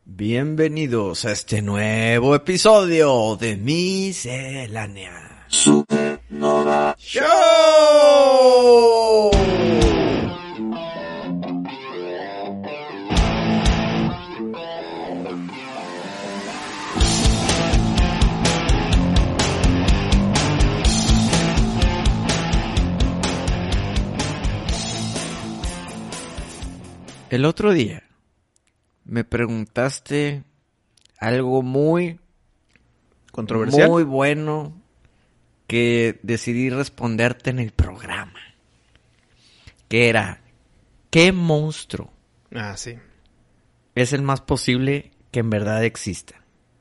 Bienvenidos a este nuevo episodio de Miscelánea Supernova Show. El otro día me preguntaste algo muy controversial, muy bueno que decidí responderte en el programa. Que era, ¿qué monstruo sí. es el más posible que en verdad exista?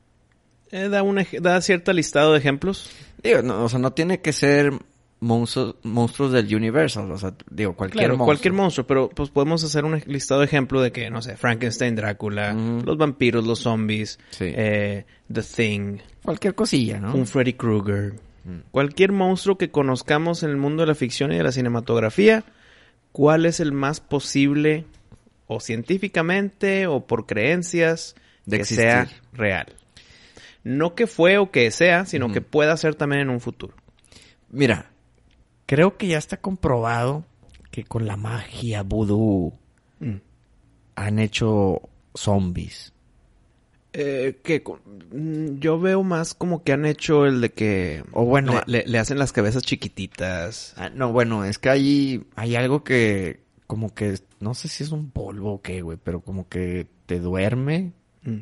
Da cierto listado de ejemplos. Digo, no, o sea, no tiene que ser monstruos del Universal, o sea, digo, Cualquier monstruo, pero pues podemos hacer un listado de ejemplo de que, no sé, Frankenstein, Drácula, los vampiros, los zombies, Sí. The Thing, Cualquier cosilla, ¿no? un Freddy Krueger. Cualquier monstruo que conozcamos en el mundo de la ficción y de la cinematografía, ¿cuál es el más posible, o científicamente, o por creencias, De que existir. sea real? No que fue o que sea, sino que pueda ser también en un futuro. Mira, creo que ya está comprobado que con la magia vudú han hecho zombies. Yo veo más como que han hecho el de que... O bueno... Le hacen las cabezas chiquititas. No, bueno, es que hay algo que... Como que... No sé si es un polvo o qué, güey. Pero como que te duerme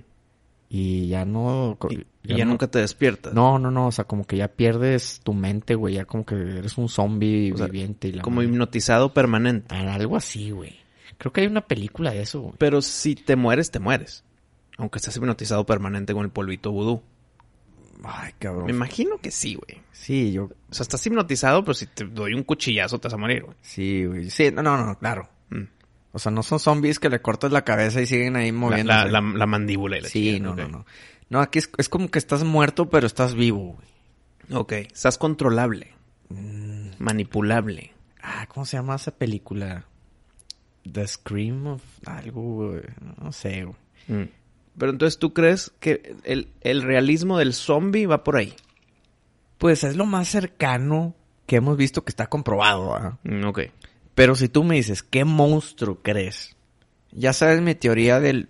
y ya no... Y ya nunca te despiertas. No. O sea, como que ya pierdes tu mente, güey. Ya como que eres un zombie viviente. Y como hipnotizado permanente. Algo así, güey. Creo que hay una película de eso, güey. Pero si te mueres, te mueres. Aunque estés hipnotizado permanente con el polvito vudú. Ay, cabrón. Me imagino que sí, güey. Sí, O sea, estás hipnotizado, pero si te doy un cuchillazo te vas a morir, güey. Sí, güey. Sí, no, claro. O sea, no son zombies que le cortas la cabeza y siguen ahí moviendo. La mandíbula y la Sí, chingada, no, ok. no. No, aquí es como que estás muerto, pero estás vivo, güey. Ok. Estás controlable. Manipulable. ¿Cómo se llama esa película? The Scream of algo, güey. No sé, güey. Pero entonces, ¿tú crees que el realismo del zombie va por ahí? Pues es lo más cercano que hemos visto que está comprobado, ¿verdad? Ok. Pero si tú me dices, ¿qué monstruo crees? Ya sabes mi teoría del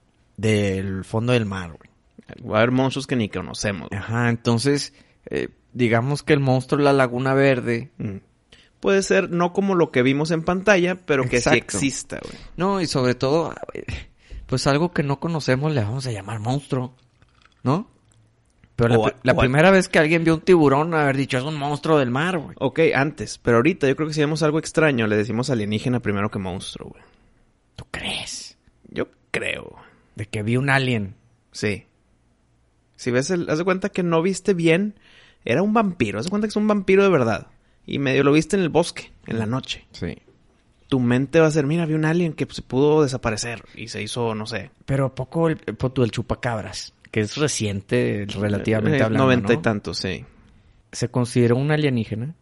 fondo del mar, güey. Va a haber monstruos que ni conocemos, güey. Ajá, entonces, digamos que el monstruo de la Laguna Verde... Puede ser no como lo que vimos en pantalla, pero que sí Exacto. exista, güey. No, y sobre todo, pues algo que no conocemos le vamos a llamar monstruo, ¿no? Pero la primera vez que alguien vio un tiburón, haber dicho, es un monstruo del mar, güey. Ok, antes. Pero ahorita yo creo que si vemos algo extraño, le decimos alienígena primero que monstruo, güey. ¿Tú crees? Yo creo. De que vi un alien. Sí. Si ves haz de cuenta que no viste bien, era un vampiro. Haz de cuenta que es un vampiro de verdad. Y medio lo viste en el bosque, en la noche. Sí. Tu mente va a ser, mira, vi un alien que se pudo desaparecer. Y se hizo, no sé. Pero ¿a poco el chupacabras? Que es reciente, relativamente hablando, 90 y ¿no? tantos, sí. ¿Se consideró un alienígena?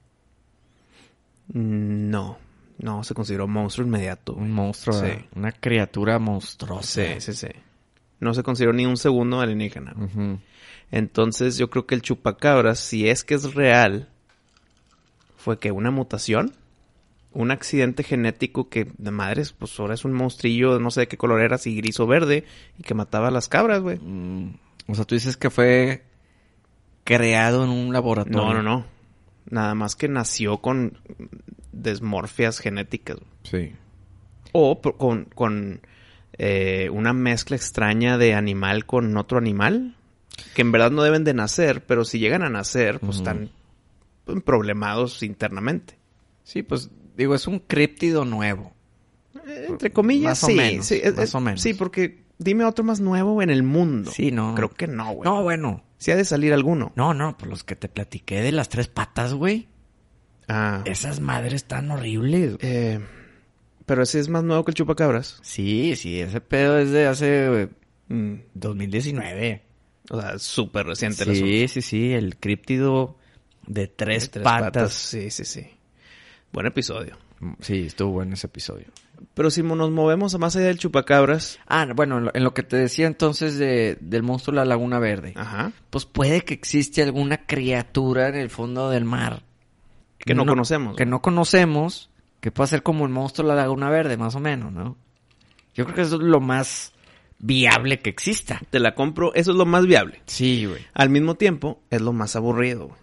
No, se consideró monstruo inmediato. Un monstruo, Sí. una criatura monstruosa. Sí. No se consideró ni un segundo alienígena. Ujú. Entonces yo creo que el chupacabras, si es que es real, fue que una mutación, un accidente genético que de madres, pues ahora es un monstrillo, no sé de qué color era, si gris o verde, y que mataba a las cabras, güey. O sea, tú dices que fue creado en un laboratorio. No. Nada más que nació con desmorfias genéticas. Sí. O con una mezcla extraña de animal con otro animal, que en verdad no deben de nacer, pero si llegan a nacer, pues están problemados internamente. Sí, pues, digo, es un críptido nuevo. Entre comillas, Más o sí. menos, Sí, más o menos. Sí, porque dime otro más nuevo en el mundo. Sí, no. Creo que no, güey. No, bueno. Sí ha de salir alguno. No, pues los que te platiqué de las 3 patas, güey. Ah. Esas madres están horribles. Pero ese es más nuevo que el chupacabras. Sí, ese pedo es de hace 2019. O sea, súper reciente el asunto. Sí, el críptido de tres De patas. Sí. Buen episodio. Sí, estuvo bueno ese episodio. Pero si nos movemos más allá del chupacabras... Bueno, en lo que te decía entonces del monstruo de la Laguna Verde. Ajá. Pues puede que existe alguna criatura en el fondo del mar. Que no conocemos. Que no conocemos, que pueda ser como el monstruo de la Laguna Verde, más o menos, ¿no? Yo creo que eso es lo más viable que exista. Te la compro, eso es lo más viable. Sí, güey. Al mismo tiempo, es lo más aburrido, güey.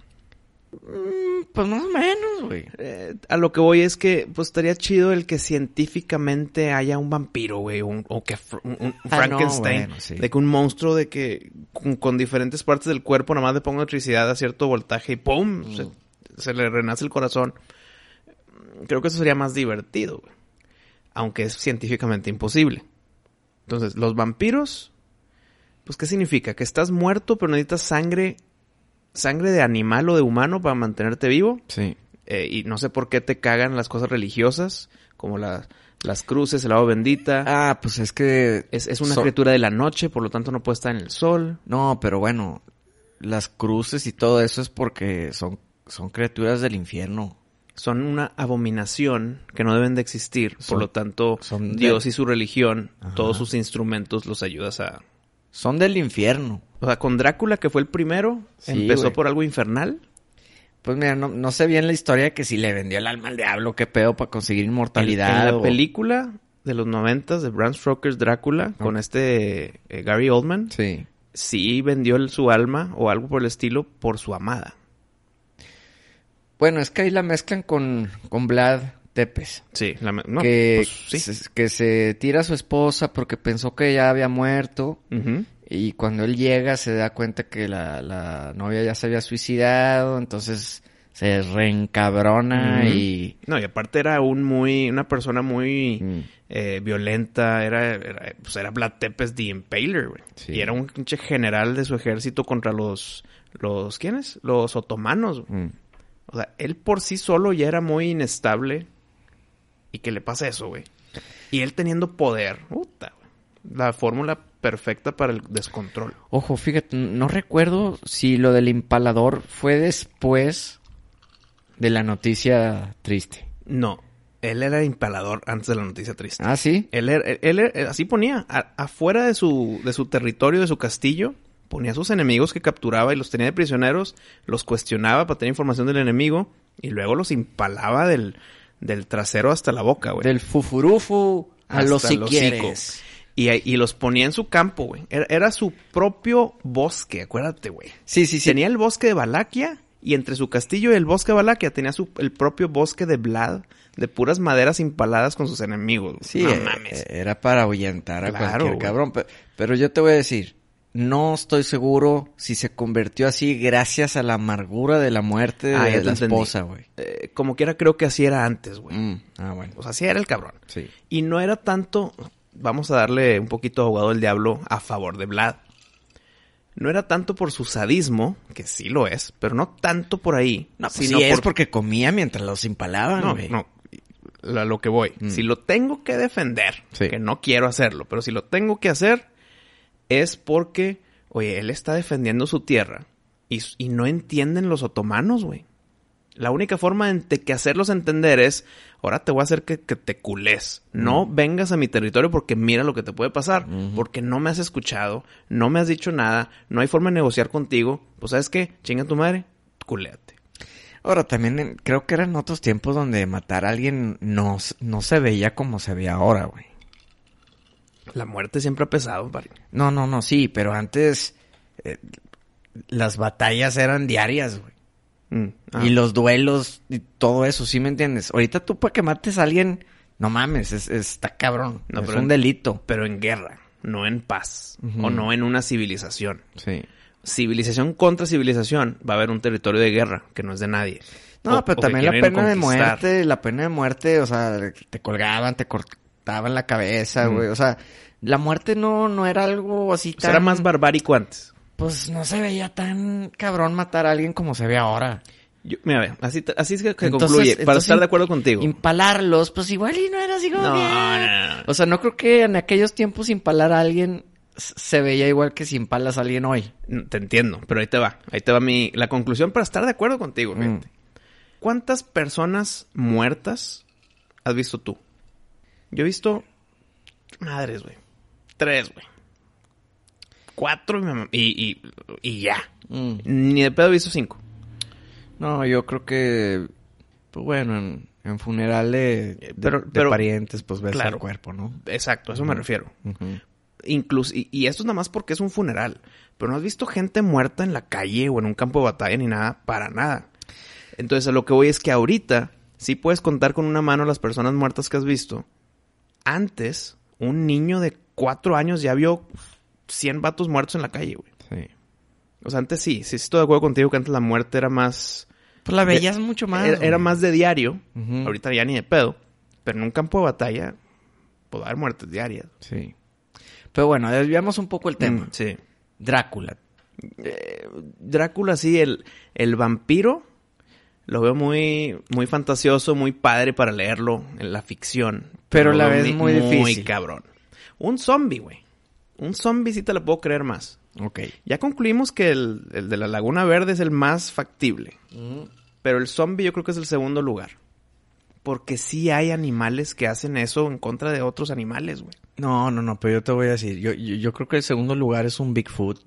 Pues más o menos, güey. A lo que voy es que, pues, estaría chido el que científicamente haya un vampiro, güey, o que un Frankenstein, no, bueno, sí. de que un monstruo de que con diferentes partes del cuerpo nada más le ponga electricidad a cierto voltaje y ¡pum! Se le renace el corazón. Creo que eso sería más divertido, güey. Aunque es científicamente imposible. Entonces, los vampiros, pues, ¿qué significa? Que estás muerto, pero necesitas sangre de animal o de humano para mantenerte vivo. Sí. Y no sé por qué te cagan las cosas religiosas, como las cruces, el agua bendita. Pues es que... Es una criatura de la noche, por lo tanto no puede estar en el sol. No, pero bueno, las cruces y todo eso es porque son criaturas del infierno. Son una abominación que no deben de existir. Por lo tanto, Dios y su religión, todos sus instrumentos los ayudas a... Son del infierno. O sea, con Drácula, que fue el primero, empezó por algo infernal. Pues mira, no sé bien la historia que si le vendió el alma al diablo, qué pedo para conseguir inmortalidad. En la película de los 90 de Bram Stoker's Drácula, con Gary Oldman, sí vendió su alma o algo por el estilo por su amada. Bueno, es que ahí la mezclan con Vlad Tepes. Sí, que se tira a su esposa porque pensó que ya había muerto. Uh-huh. Y cuando él llega se da cuenta que la novia ya se había suicidado. Entonces se reencabrona y... No, y aparte era una persona muy violenta. Era Vlad Tepes the Impaler, güey. Sí. Y era un pinche general de su ejército contra los ¿quiénes? Los otomanos. O sea, él por sí solo ya era muy inestable. ¿Y qué le pasa eso, güey? Y él teniendo poder. Puta, güey. La fórmula perfecta para el descontrol. Ojo, fíjate, no recuerdo si lo del empalador fue después de la noticia triste. No, él era empalador antes de la noticia triste. ¿Ah, sí? Él así ponía, afuera de su territorio, de su castillo, ponía a sus enemigos que capturaba y los tenía de prisioneros, los cuestionaba para tener información del enemigo y luego los empalaba del trasero hasta la boca, güey. Del fufurufu a los si quieres. Y los ponía en su campo, güey. Era su propio bosque, acuérdate, güey. Sí. Tenía el bosque de Valaquia y entre su castillo y el bosque de Valaquia tenía el propio bosque de Vlad, de puras maderas impaladas con sus enemigos. Güey. Sí, no mames. Era para ahuyentar a cualquier cabrón. Pero yo te voy a decir, no estoy seguro si se convirtió así gracias a la amargura de la muerte de la esposa, güey. Como quiera, creo que así era antes, güey. Bueno. O sea, así era el cabrón. Sí. Y no era tanto... Vamos a darle un poquito de abogado del diablo a favor de Vlad. No era tanto por su sadismo, que sí lo es, pero no tanto por ahí. No, pues sino es porque comía mientras los empalaban, güey. No, a lo que voy. Si lo tengo que defender, que no quiero hacerlo, pero si lo tengo que hacer, es porque, oye, él está defendiendo su tierra y no entienden los otomanos, güey. La única forma de que hacerlos entender es, ahora te voy a hacer que te culés. No vengas a mi territorio porque mira lo que te puede pasar. Porque no me has escuchado, no me has dicho nada, no hay forma de negociar contigo. Pues, ¿sabes qué? Chinga tu madre, culéate. Ahora, también creo que eran otros tiempos donde matar a alguien no se veía como se ve ahora, güey. La muerte siempre ha pesado, pari. No, sí, pero antes las batallas eran diarias, güey. Y los duelos y todo eso, ¿sí me entiendes? Ahorita tú para que mates a alguien, no mames, está cabrón. No, es un delito. Pero en guerra, no en paz. O no en una civilización. Sí. Civilización contra civilización, va a haber un territorio de guerra que no es de nadie. No, pero también la pena de muerte, o sea, te colgaban, te cortaban la cabeza, güey. O sea, la muerte no era algo así tan... Era más barbárico antes. Pues no se veía tan cabrón matar a alguien como se ve ahora. Mira, ve, así es que concluye, para estar de acuerdo contigo. Impalarlos, pues igual y no era así como bien. No. O sea, no creo que en aquellos tiempos impalar a alguien se veía igual que si empalas a alguien hoy. Te entiendo, pero ahí te va la conclusión para estar de acuerdo contigo, fíjate. ¿Cuántas personas muertas has visto tú? Yo he visto... Madres, güey. 3, güey. 4 y ya. Ni de pedo he visto 5. No, yo creo que... Pues bueno, en funeral de parientes, pues ves el cuerpo, ¿no? Exacto, a eso me refiero. Incluso... Y esto es nada más porque es un funeral. Pero no has visto gente muerta en la calle o en un campo de batalla ni nada. Para nada. Entonces, a lo que voy es que ahorita... Sí puedes contar con una mano las personas muertas que has visto. Antes... Un niño de 4 años ya vio 100 vatos muertos en la calle, güey. Sí. O sea, antes sí estoy de acuerdo contigo que antes la muerte era más... Pues la veías mucho más. Era más de diario. Ahorita ya ni de pedo. Pero en un campo de batalla puede haber muertes diarias. Sí. Pero bueno, desviamos un poco el tema. Sí. Drácula. Drácula, sí. El vampiro lo veo muy, muy fantasioso, muy padre para leerlo en la ficción. Pero la vez muy difícil. Muy cabrón. Un zombie, güey. Un zombie sí te la puedo creer más. Ok. Ya concluimos que el de la Laguna Verde es el más factible. Pero el zombie yo creo que es el segundo lugar. Porque sí hay animales que hacen eso en contra de otros animales, güey. No, pero yo te voy a decir. Yo creo que el segundo lugar es un Bigfoot.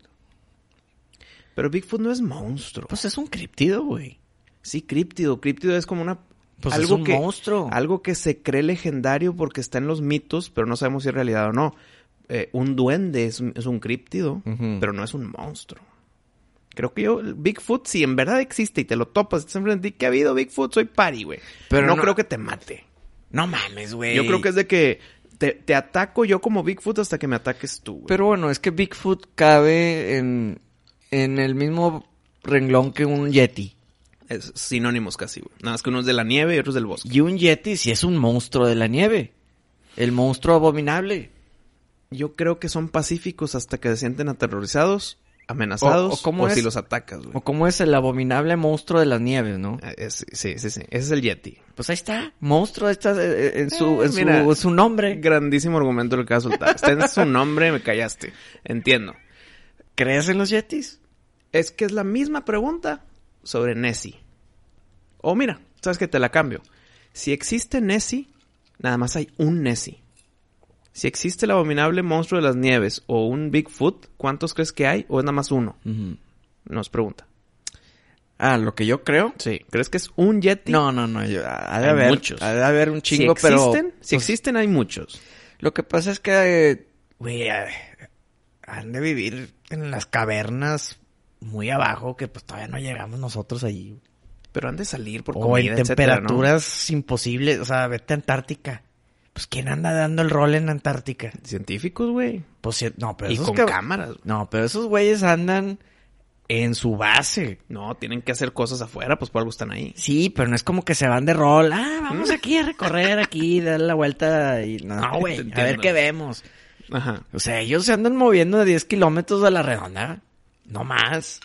Pero Bigfoot no es monstruo. Pues es un críptido, güey. Sí, críptido. Críptido es como una... Pues algo es un monstruo. Algo que se cree legendario porque está en los mitos, pero no sabemos si es realidad o no. Un duende es un críptido, pero no es un monstruo. Creo que Bigfoot, si en verdad existe y te lo topas, estás enfrente de ti, ¿qué ha habido Bigfoot? Soy pari, güey. Pero no creo que te mate. No mames, güey. Yo creo que es de que te ataco yo como Bigfoot hasta que me ataques tú, güey. Pero bueno, es que Bigfoot cabe en el mismo renglón que un Yeti. Es sinónimos casi, güey. Nada más que uno es de la nieve y otro es del bosque. Y un Yeti sí es un monstruo de la nieve. El monstruo abominable. Yo creo que son pacíficos hasta que se sienten aterrorizados, amenazados, o si los atacas, güey. O como es el abominable monstruo de las nieves, ¿no? Sí. Ese es el Yeti. Pues ahí está. Monstruo está en su nombre. Grandísimo argumento el que vas a soltar. Está en su nombre, me callaste. Entiendo. ¿Crees en los Yetis? Es que es la misma pregunta sobre Nessie. O mira, sabes que te la cambio. Si existe Nessie, nada más hay un Nessie. Si existe el abominable monstruo de las nieves o un Bigfoot, ¿cuántos crees que hay? ¿O es nada más uno? Nos pregunta. Lo que yo creo. Sí. ¿Crees que es un Yeti? No. Ha de haber muchos. Ha de haber un chingo, Si existen, hay muchos. Lo que pasa es que, güey, han de vivir en las cavernas muy abajo, que pues todavía no llegamos nosotros allí. Pero han de salir por comida, o en temperaturas etcétera, ¿no? Imposibles. O sea, vete a Antártica. Pues, ¿quién anda dando el rol en Antártica? Científicos, güey. Pues, no, pero y esos con cámaras. No, pero esos güeyes andan en su base. No, tienen que hacer cosas afuera, pues por algo están ahí. Sí, pero no es como que se van de rol. Vamos aquí a recorrer, aquí, dar la vuelta y... No, güey, a ver qué vemos. Ajá. O sea, ellos se andan moviendo de 10 kilómetros a la redonda. No más.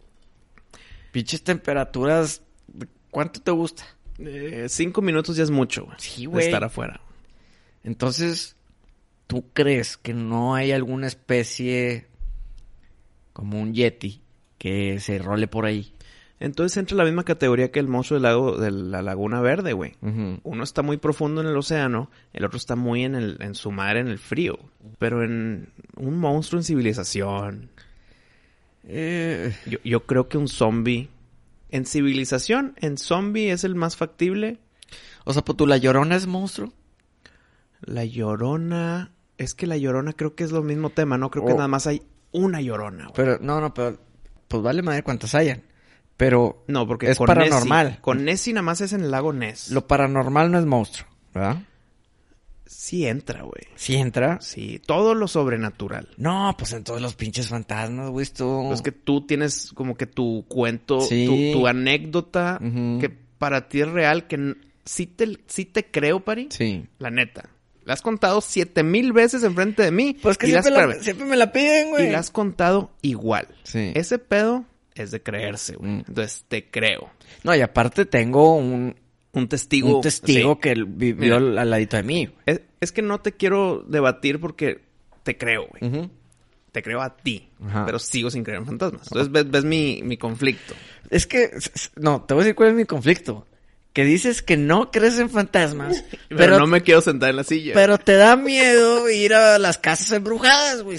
Pinches temperaturas... ¿Cuánto te gusta? 5 minutos ya es mucho, güey. Sí, güey. De estar afuera. Entonces, ¿tú crees que no hay alguna especie como un Yeti que se role por ahí? Entonces entra en la misma categoría que el monstruo de la Laguna Verde, güey. Uno está muy profundo en el océano, el otro está muy en su mar, en el frío. Pero en un monstruo en civilización... Yo creo que un zombie... En civilización, en zombie es el más factible. O sea, pues, ¿tú la Llorona es monstruo? La Llorona... Es que la Llorona creo que es lo mismo tema, ¿no? Creo que nada más hay una Llorona, güey. Pero, pero... Pues vale madre cuántas hayan. Pero... No, porque es paranormal. Nessie, con Nessie nada más es en el lago Ness. Lo paranormal no es monstruo, ¿verdad? Sí entra, güey. ¿Sí entra? Sí, todo lo sobrenatural. No, pues en todos los pinches fantasmas, güey, tú... Es que tú tienes como que tu cuento, sí. tu anécdota, que para ti es real, que sí te creo, pari. Sí. La neta. La has contado 7,000 veces enfrente de mí. Pues que siempre me la piden, güey. Y la has contado igual. Sí. Ese pedo es de creerse, güey. Entonces, te creo. No, y aparte tengo un testigo sí. Que vivió al ladito de mí. Es que no te quiero debatir porque te creo, güey. Te creo a ti. Ajá. Pero sigo sin creer en fantasmas. Entonces ves mi conflicto. Es que... No, te voy a decir cuál es mi conflicto. que dices que no crees en fantasmas, pero no me quiero sentar en la silla. Pero te da miedo ir a las casas embrujadas, güey.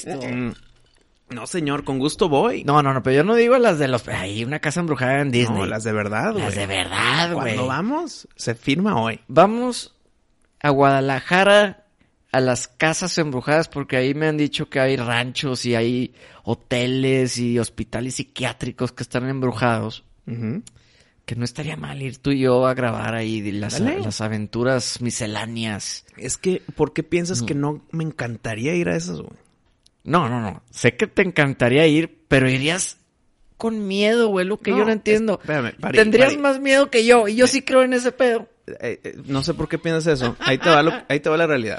No, señor, con gusto voy. No, pero yo no digo las de los... Hay una casa embrujada en Disney. No, las de verdad, güey. Las de verdad, güey. ¿Cuándo vamos? Se firma hoy. Vamos a Guadalajara a las casas embrujadas porque ahí me han dicho que hay ranchos y hay hoteles y hospitales psiquiátricos que están embrujados. Uh-huh. Que no estaría mal ir tú y yo a grabar ahí las aventuras misceláneas. Es que, ¿por qué piensas que no me encantaría ir a esas, güey? No. Sé que te encantaría ir, pero irías con miedo, güey, lo que yo no entiendo. Espérame, Tendrías más miedo que yo, y yo sí creo en ese pedo. No sé por qué piensas eso. Ahí te va la realidad.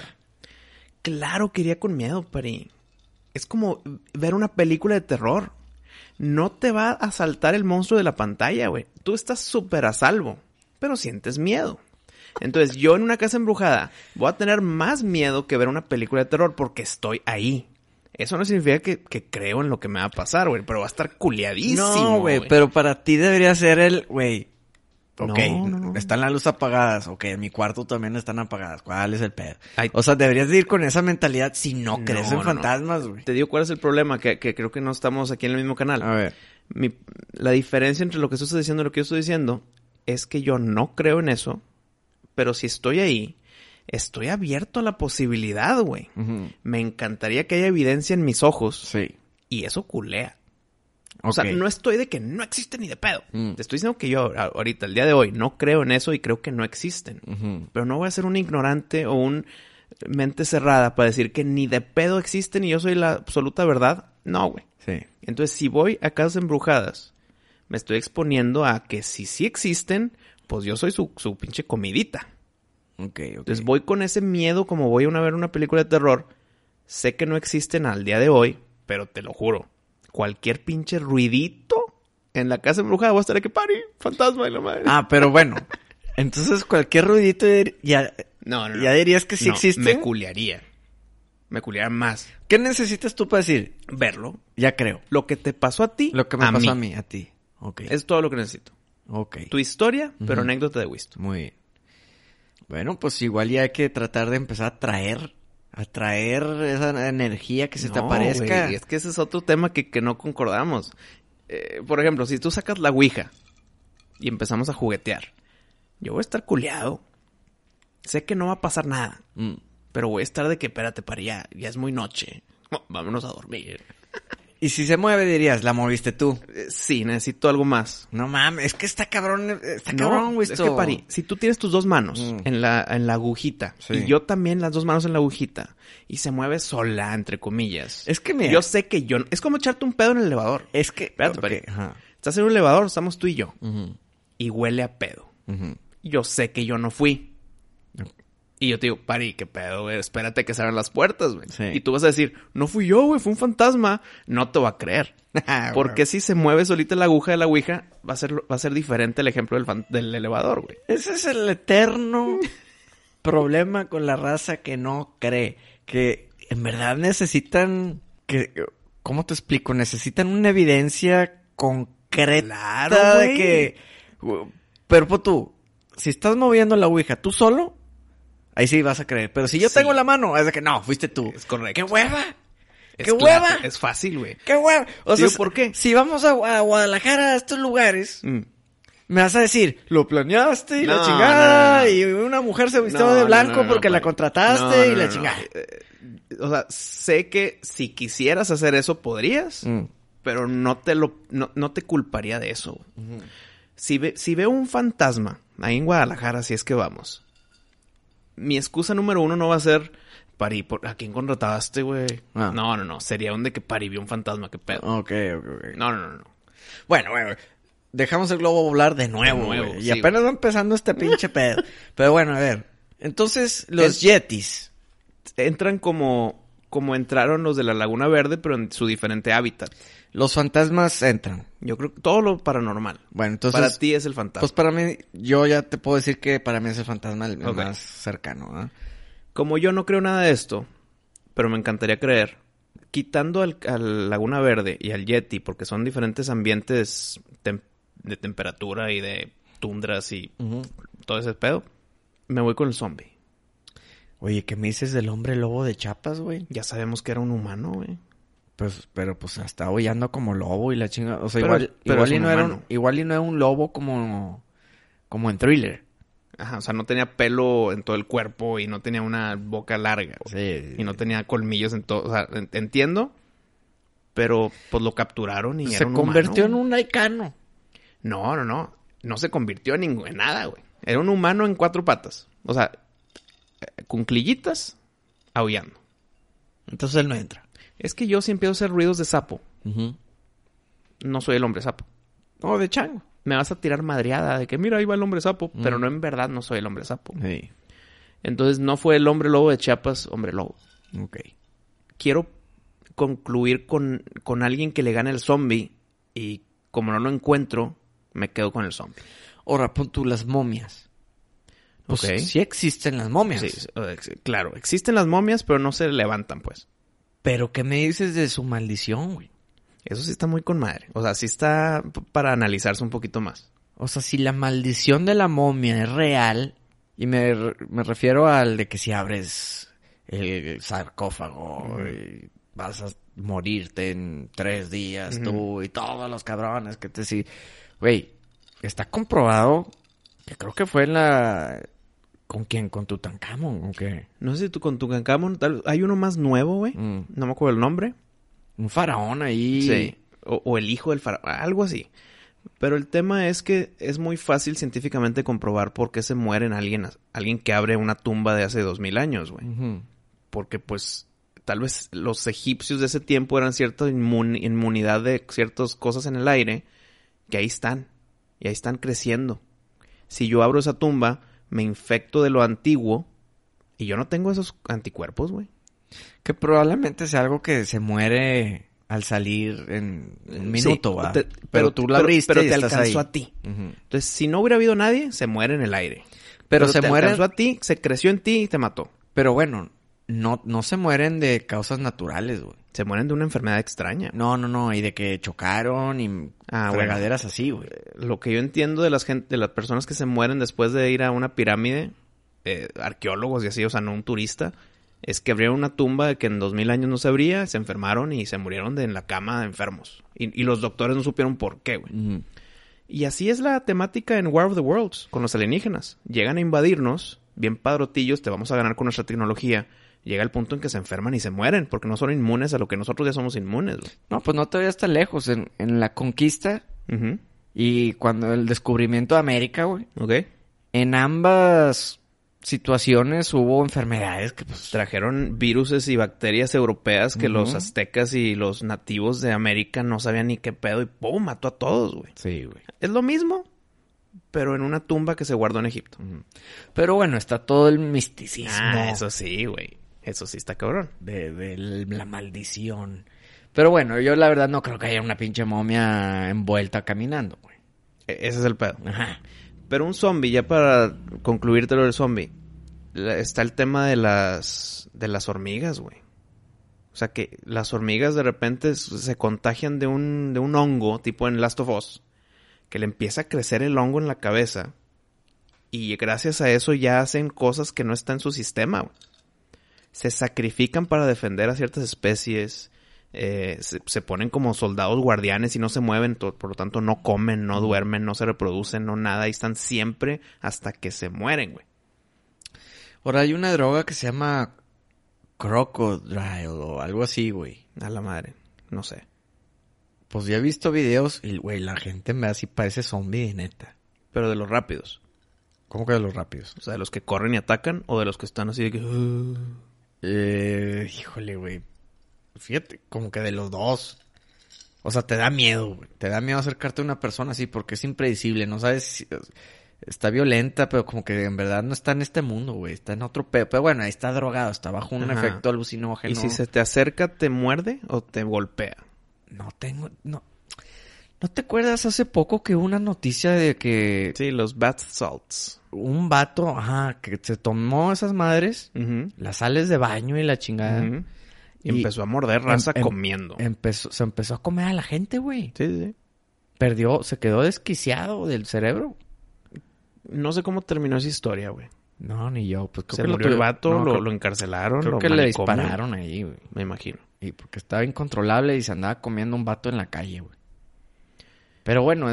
Claro que iría con miedo, Pari. Es como ver una película de terror. No te va a asaltar el monstruo de la pantalla, güey. Tú estás súper a salvo, pero sientes miedo. Entonces, yo en una casa embrujada voy a tener más miedo que ver una película de terror porque estoy ahí. Eso no significa que creo en lo que me va a pasar, güey, pero va a estar culiadísimo. No, güey, pero para ti debería ser el, güey. Ok, no. Están las luces apagadas. Ok, en mi cuarto también están apagadas. ¿Cuál es el pedo? O sea, deberías de ir con esa mentalidad si no crees en fantasmas, güey. Te digo cuál es el problema, que creo que no estamos aquí en el mismo canal. A ver. La diferencia entre lo que tú estás diciendo y lo que yo estoy diciendo es que yo no creo en eso, pero si estoy ahí, estoy abierto a la posibilidad, güey. Uh-huh. Me encantaría que haya evidencia en mis ojos. Sí. Y eso culea. O sea, no estoy de que no existe ni de pedo. Te estoy diciendo que yo ahorita, el día de hoy, no creo en eso y creo que no existen. Uh-huh. Pero no voy a ser un ignorante o un mente cerrada para decir que ni de pedo existen y yo soy la absoluta verdad. No, güey. Sí. Entonces, si voy a casas embrujadas, me estoy exponiendo a que si sí existen, pues yo soy su pinche comidita. Okay. Entonces voy con ese miedo como voy a ver una película de terror. Sé que no existen al día de hoy, pero te lo juro. Cualquier pinche ruidito en la casa embrujada voy a estar aquí, Pari, fantasma y la madre. Ah, pero bueno. Entonces cualquier ruidito ya dirías que sí existe. Me culiaría más. ¿Qué necesitas tú para decir? Verlo. Ya creo. Lo que te pasó a ti. Lo que me pasó a mí, a ti. Okay. Es todo lo que necesito. Okay. Tu historia, pero anécdota de Wisto. Muy bien. Bueno, pues igual ya hay que tratar de empezar a traer esa energía que se te aparezca. Güey, es que ese es otro tema que no concordamos. Por ejemplo, si tú sacas la ouija y empezamos a juguetear, yo voy a estar culeado. Sé que no va a pasar nada, pero voy a estar de que, espérate, para ya es muy noche. Vámonos a dormir. Y si se mueve, dirías, ¿la moviste tú? Sí, necesito algo más. No mames, es que está cabrón, güey. Es que, Pari, si tú tienes tus dos manos en la agujita, y yo también las dos manos en la agujita, y se mueve sola, entre comillas. Es que mira. Yo sé que es como echarte un pedo en el elevador. Es que... Espérate, Pari. Estás en un elevador, estamos tú y yo. Uh-huh. Y huele a pedo. Uh-huh. Yo sé que yo no fui. Y yo te digo, Pari, qué pedo, güey, espérate que se abran las puertas, güey. Sí. Y tú vas a decir, no fui yo, güey, fue un fantasma. No te va a creer. Porque si se mueve solita la aguja de la ouija, va a ser diferente el ejemplo del elevador, güey. Ese es el eterno problema con la raza que no cree. Que en verdad necesitan ¿cómo te explico? Necesitan una evidencia concreta. Claro, de que... Pero pues tú, si estás moviendo la ouija tú solo... Ahí sí vas a creer. Pero si yo tengo la mano, es de que no, fuiste tú. Es correcto. ¡Qué hueva! ¡Qué hueva! Es fácil, güey. ¡Qué hueva! O sea, ¿por qué? Si vamos a Guadalajara, a estos lugares, me vas a decir, lo planeaste y la chingada, no. Y una mujer se vistió de blanco porque la contrataste y la chingada. O sea, sé que si quisieras hacer eso, podrías, pero no te culparía de eso. Uh-huh. Si veo un fantasma ahí en Guadalajara, si es que vamos... Mi excusa número uno no va a ser, Pari, ¿a quién contrataste, güey? Ah. No. Sería un de que Pari vio un fantasma, qué pedo. Ok. No. Bueno, dejamos el globo volar de nuevo, güey. Y apenas va empezando este pinche pedo. Pero bueno, a ver. Entonces, los yetis entran como entraron los de la Laguna Verde, pero en su diferente hábitat. Los fantasmas entran. Yo creo que todo lo paranormal. Bueno, entonces... Para ti es el fantasma. Pues para mí, yo ya te puedo decir que para mí es el fantasma el más cercano, ¿eh? Como yo no creo nada de esto, pero me encantaría creer, quitando al Laguna Verde y al Yeti, porque son diferentes ambientes de temperatura y de tundras y todo ese pedo. Me voy con el zombie. Oye, ¿qué me dices del hombre lobo de Chiapas, güey? Ya sabemos que era un humano, güey. Pues, pero pues estaba aullando como lobo y la chinga. O sea, Pero igual es y un no era humano. igual y no era un lobo como en Thriller. Ajá, o sea, no tenía pelo en todo el cuerpo y no tenía una boca larga, güey. Sí. Y no tenía colmillos en todo. O sea, entiendo, pero pues lo capturaron y Se era un convirtió humano. en un laicano. No. No se convirtió en nada, güey. Era un humano en 4 patas. O sea, cunclillitas, aullando. Entonces él no entra. Es que yo si empiezo a hacer ruidos de sapo, no soy el hombre sapo. No, de chango. Me vas a tirar madreada de que mira, ahí va el hombre sapo. Pero no, en verdad no soy el hombre sapo. Sí. Entonces no fue el hombre lobo de Chiapas, hombre lobo. Ok. Quiero concluir con alguien que le gane al zombie. Y como no lo encuentro, me quedo con el zombie. Ahora, pon tú las momias. Pues Ok. sí existen las momias. Sí, claro, existen las momias, pero no se levantan, pues. Pero ¿qué me dices de su maldición, güey? Eso sí está muy con madre. O sea, sí está para analizarse un poquito más. O sea, si la maldición de la momia es real, y me refiero al de que si abres el sarcófago y vas a morirte en 3 días tú y todos los cabrones que te sí. Güey, está comprobado que creo que fue en la... ¿Con quién? ¿Con Tutankamón o qué? No sé si tú con Tutankamón, hay uno más nuevo, güey. No me acuerdo el nombre. Un faraón ahí. Sí. O el hijo del faraón, algo así. Pero el tema es que es muy fácil científicamente comprobar por qué se muere alguien que abre una tumba de hace 2000 años, güey. Porque, pues, tal vez los egipcios de ese tiempo eran cierta inmunidad de ciertas cosas en el aire que ahí están. Y ahí están creciendo. Si yo abro esa tumba, me infecto de lo antiguo y yo no tengo esos anticuerpos, güey. Que probablemente sea algo que se muere al salir en un minuto, Sí, ¿va? pero tú la abriste pero y te estás alcanzó ahí. a ti. Entonces, si no hubiera habido nadie, se muere en el aire. Pero se te mueren... alcanzó a ti, se creció en ti y te mató. Pero bueno, no se mueren de causas naturales, güey. Se mueren de una enfermedad extraña. No, y de que chocaron y fregaderas así, güey. Lo que yo entiendo de las personas que se mueren después de ir a una pirámide, arqueólogos y así, o sea, no un turista, es que abrieron una tumba de que en 2000 años no se abría, se enfermaron y se murieron en la cama enfermos. Y los doctores no supieron por qué, güey. Y así es la temática en War of the Worlds, con los alienígenas. Llegan a invadirnos, bien padrotillos, te vamos a ganar con nuestra tecnología. Llega el punto en que se enferman y se mueren, porque no son inmunes a lo que nosotros ya somos inmunes, güey. No, pues no te vayas tan lejos. En la conquista y cuando el descubrimiento de América, güey. Ok. En ambas situaciones hubo enfermedades que pues... Trajeron viruses y bacterias europeas que los aztecas y los nativos de América no sabían ni qué pedo y ¡pum! Mató a todos, güey. Sí, güey. Es lo mismo, pero en una tumba que se guardó en Egipto. Pero bueno, está todo el misticismo. Eso sí, güey. Eso sí está cabrón. De la maldición. Pero bueno, yo la verdad no creo que haya una pinche momia envuelta caminando, güey. Ese es el pedo. Ajá. Pero un zombie, ya para concluirte lo del zombie, está el tema de las hormigas, güey. O sea que las hormigas de repente se contagian de un hongo, tipo en Last of Us, que le empieza a crecer el hongo en la cabeza y gracias a eso ya hacen cosas que no están en su sistema, güey. Se sacrifican para defender a ciertas especies, se ponen como soldados guardianes y no se mueven, por lo tanto no comen, no duermen, no se reproducen, no nada, y están siempre hasta que se mueren, güey. Ahora hay una droga que se llama Crocodile o algo así, güey. A la madre, no sé. Pues ya he visto videos y, güey, la gente me así parece zombie, neta. Pero de los rápidos. ¿Cómo que de los rápidos? O sea, de los que corren y atacan o de los que están así de que... Híjole, güey. Fíjate, como que de los dos. O sea, te da miedo, güey. Te da miedo acercarte a una persona así porque es impredecible. No sabes si... Está violenta, pero como que en verdad no está en este mundo, güey. Está en otro pedo. Pero bueno, ahí está drogado. Está bajo un efecto alucinógeno. ¿Y si se te acerca, te muerde o te golpea? No tengo... ¿No te acuerdas hace poco que hubo una noticia de que... Sí, los bath salts. Un vato, que se tomó esas madres, las sales de baño y la chingada. Y empezó a morder raza comiendo. Se empezó a comer a la gente, güey. Sí. Se quedó desquiciado del cerebro. No sé cómo terminó esa historia, güey. No, ni yo. Pues creo Se que murió el vato, no, lo encarcelaron. Creo que le dispararon ahí, güey. Me imagino. Y porque estaba incontrolable y se andaba comiendo un vato en la calle, güey. Pero bueno,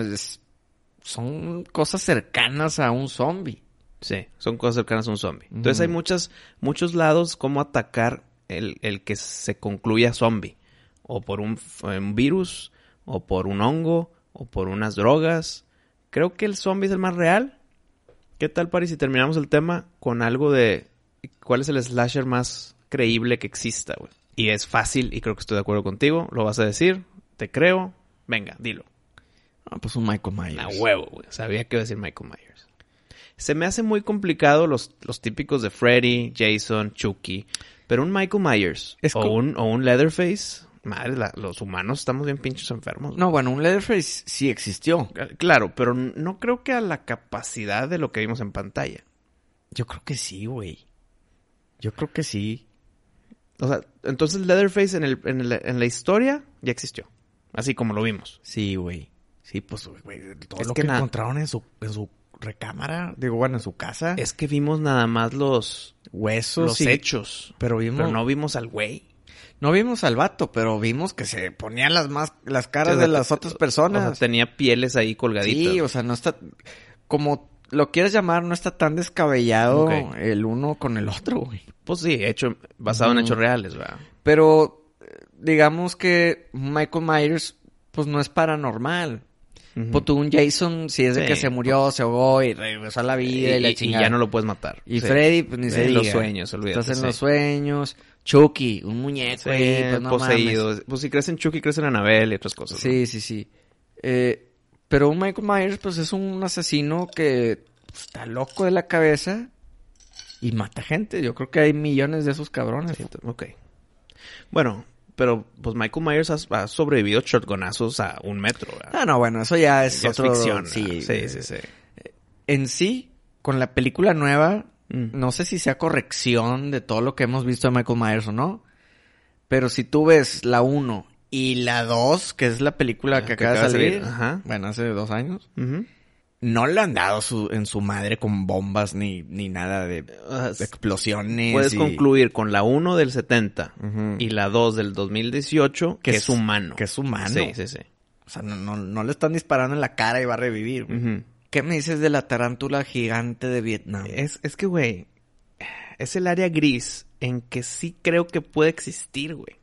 son cosas cercanas a un zombie. Sí, son cosas cercanas a un zombie. Entonces hay muchos lados cómo atacar el que se concluya zombie. O por un virus, o por un hongo, o por unas drogas. Creo que el zombie es el más real. ¿Qué tal, Pari, si terminamos el tema con algo de cuál es el slasher más creíble que exista, güey? Y es fácil, y creo que estoy de acuerdo contigo. Lo vas a decir, te creo. Venga, dilo. Ah, pues un Michael Myers. A huevo, güey. Sabía que iba a decir Michael Myers. Se me hace muy complicado los típicos de Freddy, Jason, Chucky. Pero un Michael Myers o un Leatherface... Madre, los humanos estamos bien pinches enfermos. No, bueno, un Leatherface sí existió. Claro, pero no creo que a la capacidad de lo que vimos en pantalla. Yo creo que sí, güey. Yo creo que sí. O sea, entonces Leatherface en la historia ya existió. Así como lo vimos. Sí, güey. Sí, pues, güey, todo lo que encontraron en su recámara, digo, bueno, en su casa. Es que vimos nada más los huesos. Los hechos. Pero no vimos al güey. No vimos al vato, pero vimos que se ponían las caras de las otras personas. O sea, tenía pieles ahí colgaditas. Sí, o sea, no está... Como lo quieras llamar, no está tan descabellado el uno con el otro, güey. Pues sí, basado en hechos reales, ¿verdad? Pero digamos que Michael Myers, pues no es paranormal. Pues tú, un Jason, si es de que se murió, se ahogó y regresó a la vida y la chingada. Y ya no lo puedes matar. Y Freddy, pues ni se diga. Los sueños, olvídate. Estás en los sueños. Chucky, un muñeco, pues no poseído. mames. Pues si crees en Chucky, crees en Annabelle y otras cosas. Sí, ¿no? sí. Pero un Michael Myers, pues es un asesino que está loco de la cabeza y mata gente. Yo creo que hay millones de esos cabrones. Sí, ok. Bueno, pero pues Michael Myers ha sobrevivido shotgunazos a 1 metro, ¿verdad? Ah, no, bueno, eso ya es otro... ficción. Sí. En sí, con la película nueva... No sé si sea corrección de todo lo que hemos visto de Michael Myers o no. Pero si tú ves la 1 y la 2, que es la película que acaba de salir. Bueno, hace 2 años. No le han dado en su madre con bombas ni nada de explosiones. Puedes concluir con la 1 del 70 y la 2 del 2018 que es humano. Que es humano. Sí. O sea, no le están disparando en la cara y va a revivir. ¿Qué me dices de la tarántula gigante de Vietnam? Es que, güey, es el área gris en que sí creo que puede existir, güey.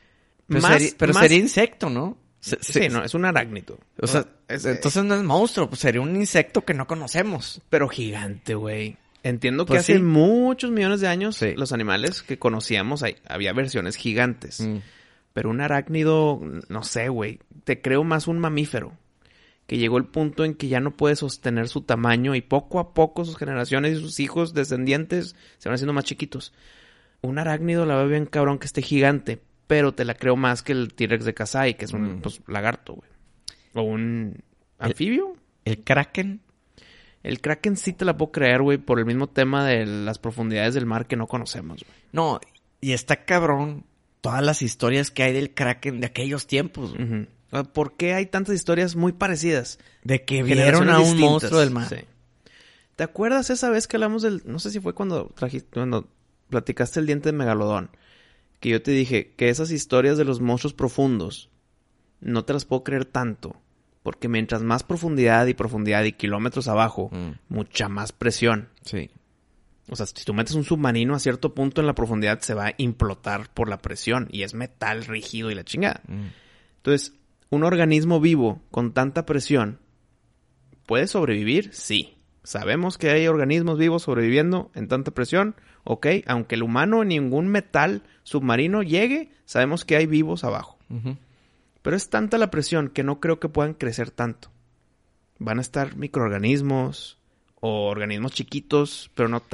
Pero sería insecto, ¿no? Sí, no, es un arácnido. O sea, entonces no es monstruo, pues sería un insecto que no conocemos. Pero gigante, güey. Entiendo que Pues hace sí. muchos millones de años los animales que conocíamos, había versiones gigantes. Pero un arácnido, no sé, güey. Te creo más un mamífero. Que llegó el punto en que ya no puede sostener su tamaño y poco a poco sus generaciones y sus hijos descendientes se van haciendo más chiquitos. Un arácnido la veo bien cabrón que esté gigante, pero te la creo más que el T-Rex de Kasai, que es un lagarto, güey. O un anfibio. ¿El Kraken? El Kraken sí te la puedo creer, güey, por el mismo tema de las profundidades del mar que no conocemos, güey. No, y está cabrón todas las historias que hay del Kraken de aquellos tiempos, güey. ¿Por qué hay tantas historias muy parecidas? De que vieron a un distintas. monstruo del mar. Sí. ¿Te acuerdas esa vez que hablamos del... No sé si fue cuando platicaste el diente de megalodón. Que yo te dije que esas historias de los monstruos profundos no te las puedo creer tanto. Porque mientras más profundidad y kilómetros abajo, mucha más presión. Sí. O sea, si tú metes un submarino a cierto punto en la profundidad, se va a implotar por la presión. Y es metal rígido y la chingada. Entonces... ¿Un organismo vivo con tanta presión puede sobrevivir? Sí. Sabemos que hay organismos vivos sobreviviendo en tanta presión. Ok, aunque el humano ningún metal submarino llegue, sabemos que hay vivos abajo. Pero es tanta la presión que no creo que puedan crecer tanto. Van a estar microorganismos o organismos chiquitos, pero no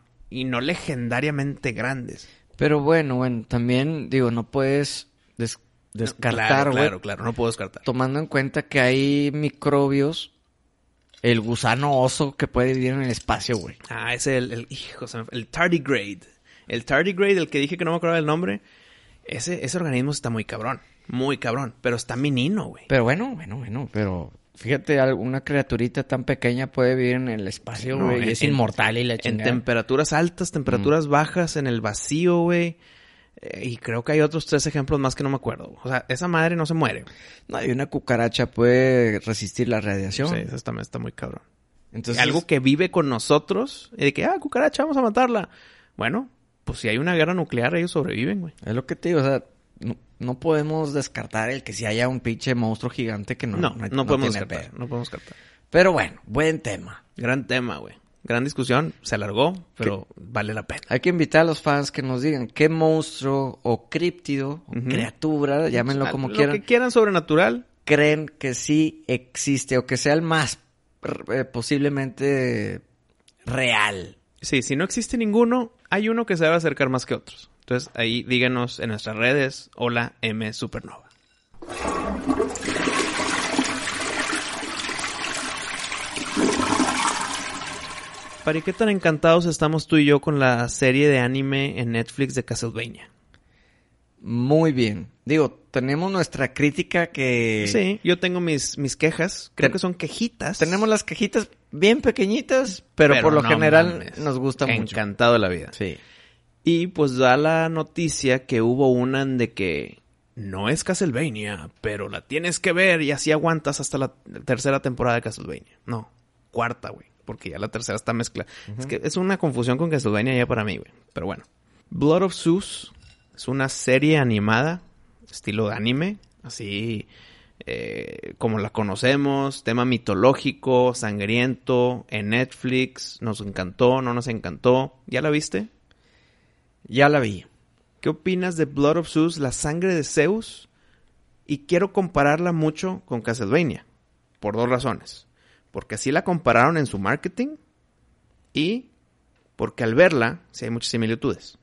legendariamente grandes. Pero bueno, también digo, no puedes descartar, güey. Claro, no puedo descartar. Tomando en cuenta que hay microbios, el gusano oso que puede vivir en el espacio, güey. Ah, ese el tardigrade. El tardigrade, el que dije que no me acuerdo del nombre. Ese organismo está muy cabrón, pero está menino, güey. Pero bueno, pero Fíjate, una criaturita tan pequeña puede vivir en el espacio, güey. Y es inmortal y la chingada. En temperaturas altas, temperaturas bajas, en el vacío, güey. Y creo que hay otros 3 ejemplos más que no me acuerdo. O sea, esa madre no se muere. No, y una cucaracha puede resistir la radiación. Sí, eso también está muy cabrón. Entonces, algo que vive con nosotros. Y de que, cucaracha, vamos a matarla. Bueno, pues si hay una guerra nuclear, ellos sobreviven, güey. Es lo que te digo, o sea, no podemos descartar el que si haya un pinche monstruo gigante que no podemos tiene descartar. pedo. No podemos descartar. Pero bueno, buen tema. Gran tema, güey. Gran discusión. Se alargó, pero vale la pena. Hay que invitar a los fans que nos digan qué monstruo o críptido o criatura, llámenlo como quieran. Lo que quieran sobrenatural. Creen que sí existe o que sea el más posiblemente real. Sí, si no existe ninguno, hay uno que se va a acercar más que otros. Entonces, ahí díganos en nuestras redes, hola M Supernova. Pari, ¿qué tan encantados estamos tú y yo con la serie de anime en Netflix de Castlevania? Muy bien. Digo, tenemos nuestra crítica que... Sí, yo tengo mis quejas. Creo que son quejitas. Tenemos las quejitas bien pequeñitas, pero por lo general nos gusta mucho. Encantado de la vida. Sí. Y pues da la noticia que hubo una de que no es Castlevania, pero la tienes que ver y así aguantas hasta la 3ª temporada de Castlevania. No, 4ª, güey, porque ya la 3ª está mezclada. Es que es una confusión con Castlevania ya para mí, güey. Pero bueno. Blood of Zeus es una serie animada, estilo de anime, así como la conocemos, tema mitológico, sangriento, en Netflix. Nos encantó, no nos encantó. ¿Ya la viste? Ya la vi. ¿Qué opinas de Blood of Zeus, la sangre de Zeus? Y quiero compararla mucho con Castlevania, por 2 razones. Porque así la compararon en su marketing y porque al verla sí hay muchas similitudes.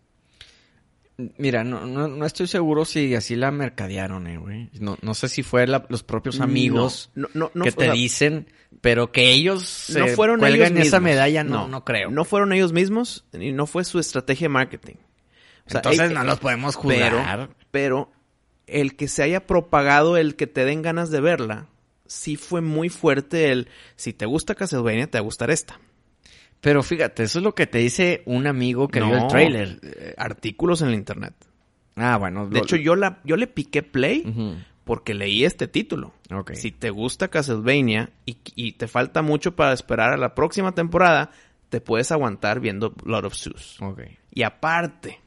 Mira, no estoy seguro si así la mercadearon, güey. No sé si fue los propios amigos que te dicen, pero que ellos no fueron ellos cuelgan mismos. Esa medalla, no creo. No fueron ellos mismos y no fue su estrategia de marketing. O sea, entonces no los podemos juzgar. Pero el que se haya propagado, el que te den ganas de verla, sí fue muy fuerte si te gusta Castlevania, te va a gustar esta. Pero fíjate, eso es lo que te dice un amigo que vio el tráiler. Artículos en el internet. Ah, bueno. De hecho, yo le piqué play porque leí este título. Okay. Si te gusta Castlevania y te falta mucho para esperar a la próxima temporada, te puedes aguantar viendo Blood of Zeus. Okay. Y aparte,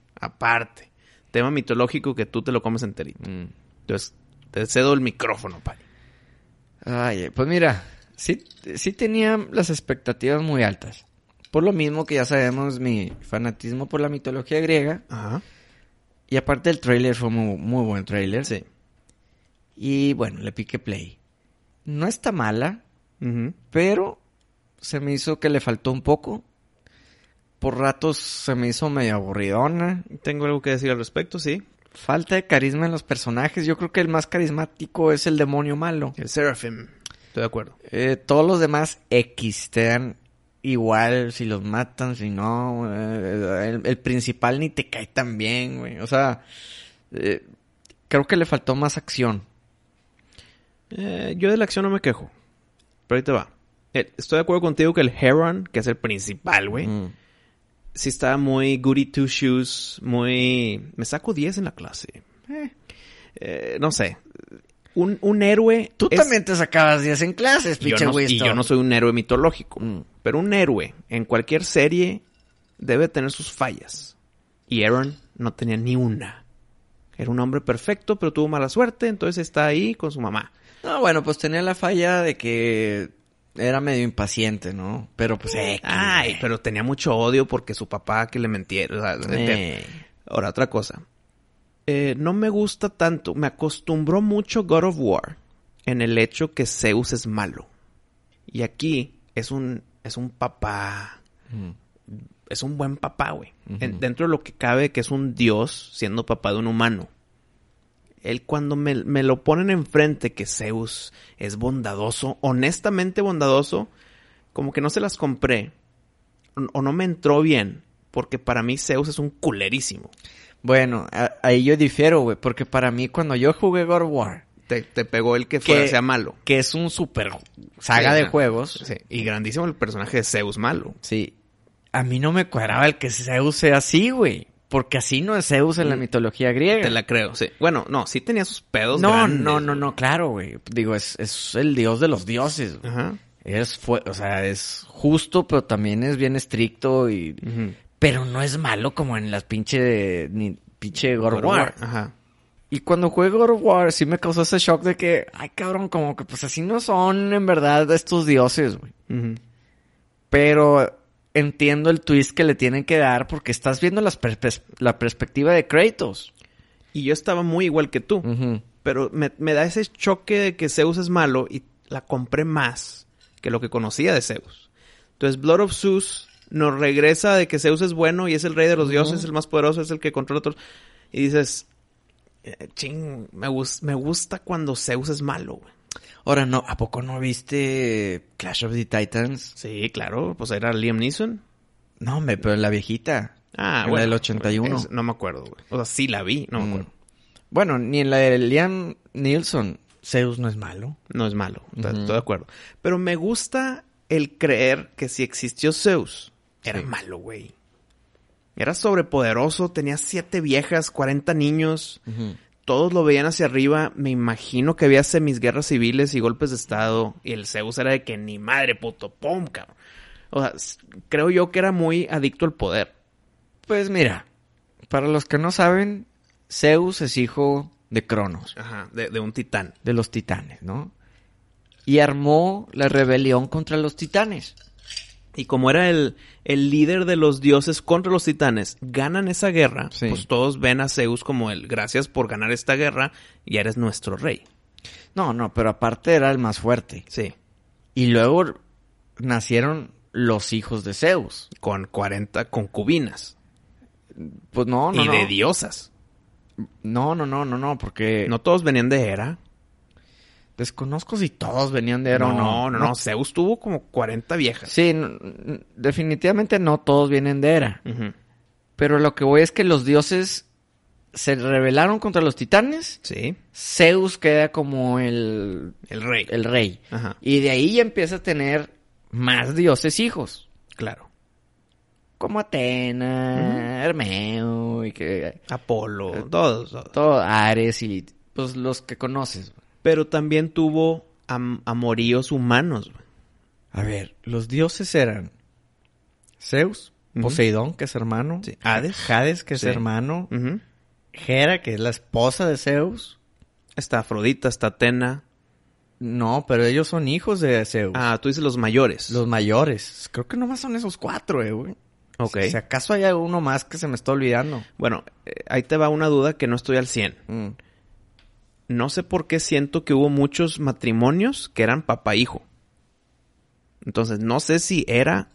tema mitológico que tú te lo comes enterito. Entonces, te cedo el micrófono, Pali. Ay, pues mira, sí tenía las expectativas muy altas. Por lo mismo que ya sabemos mi fanatismo por la mitología griega. Ajá. Y aparte el tráiler fue muy, muy buen tráiler. Sí. Y bueno, le piqué play. No está mala, pero se me hizo que le faltó un poco. Por ratos se me hizo medio aburridona. Tengo algo que decir al respecto, sí. Falta de carisma en los personajes. Yo creo que el más carismático es el demonio malo. El Seraphim. Estoy de acuerdo. Todos los demás X te dan igual si los matan, si no. El principal ni te cae tan bien, güey. O sea, creo que le faltó más acción. Yo de la acción no me quejo. Pero ahí te va. Estoy de acuerdo contigo que el Heron, que es el principal, güey, sí está muy goody two shoes, muy... Me saco 10 en la clase. No sé. Un héroe... Tú también te sacabas 10 en clases, pinche Winston. Y yo no soy un héroe mitológico. Pero un héroe en cualquier serie debe tener sus fallas. Y Aaron no tenía ni una. Era un hombre perfecto, pero tuvo mala suerte, entonces está ahí con su mamá. No, bueno, pues tenía la falla de que era medio impaciente, ¿no? Pero pues... pero tenía mucho odio porque su papá que le mentieron. Ahora, otra cosa. No me gusta tanto. Me acostumbró mucho God of War en el hecho que Zeus es malo. Y aquí es un papá... Es un buen papá, güey. Dentro de lo que cabe que es un dios siendo papá de un humano. Él cuando me lo ponen enfrente que Zeus es bondadoso, honestamente bondadoso, como que no se las compré. O no me entró bien. Porque para mí Zeus es un culerísimo. Bueno, ahí yo difiero, güey. Porque para mí cuando yo jugué God of War Te pegó el que sea malo. Que es un super saga de juegos. Sí, y grandísimo el personaje de Zeus malo. Sí. A mí no me cuadraba el que Zeus sea así, güey. Porque así no es Zeus en la mitología griega. Te la creo, sí. Bueno, no, sí tenía sus pedos No, grandes. no, claro, güey. Digo, es el dios de los dioses. Ajá. Es justo, pero también es bien estricto y... Uh-huh. Pero no es malo como en las pinche God of War. Ajá. Y cuando jugué God of War sí me causó ese shock de que... Ay, cabrón, como que pues así no son en verdad estos dioses, güey. Uh-huh. Pero... Entiendo el twist que le tienen que dar porque estás viendo la perspectiva de Kratos. Y yo estaba muy igual que tú. Uh-huh. Pero me da ese choque de que Zeus es malo y la compré más que lo que conocía de Zeus. Entonces Blood of Zeus nos regresa de que Zeus es bueno y es el rey de los dioses, el más poderoso, es el que controla todo. Y dices, me gusta cuando Zeus es malo, güey. Ahora, no, ¿a poco no viste Clash of the Titans? Sí, claro, pues era Liam Neeson. No, hombre, pero la viejita. Ah, en bueno. La del 81. No me acuerdo, güey. O sea, sí la vi, no me acuerdo. Bueno, ni en la de Liam Neeson, Zeus no es malo. No es malo, estoy de acuerdo. Pero me gusta el creer que si existió Zeus, era malo, güey. Era sobrepoderoso, tenía 7 viejas, 40 niños... Uh-huh. Todos lo veían hacia arriba. Me imagino que había semisguerras civiles y golpes de estado. Y el Zeus era de que ni madre, puto, pum, cabrón. O sea, creo yo que era muy adicto al poder. Pues mira, para los que no saben, Zeus es hijo de Cronos. Ajá, de un titán. De los titanes, ¿no? Y armó la rebelión contra los titanes. Y como era el líder de los dioses contra los titanes, ganan esa guerra, sí. Pues todos ven a Zeus como el gracias por ganar esta guerra y eres nuestro rey. No, pero aparte era el más fuerte. Sí. Y luego nacieron los hijos de Zeus. Con 40 concubinas. Pues no. Y de diosas. No, porque... No todos venían de Hera. Desconozco si todos venían de Hera o no. No. Zeus tuvo como 40 viejas. Sí, definitivamente no todos vienen de Hera. Uh-huh. Pero lo que voy es que los dioses se rebelaron contra los titanes. Sí. Zeus queda como el rey. El rey. Ajá. Y de ahí ya empieza a tener más dioses hijos. Claro. Como Atena, Hermeo y que... Apolo, todos. Todo, Ares y pues los que conoces. Pero también tuvo amoríos humanos. A ver, los dioses eran Zeus, Poseidón, que es hermano. Sí. Hades, que es hermano. Uh-huh. Hera, que es la esposa de Zeus. Está Afrodita, está Atena. No, pero ellos son hijos de Zeus. Ah, tú dices los mayores. Los mayores. Creo que nomás son esos 4, güey. Ok. Si acaso hay uno más que se me está olvidando. Bueno, ahí te va una duda que no estoy al 100. No sé por qué siento que hubo muchos matrimonios que eran papá-hijo. Entonces, no sé si era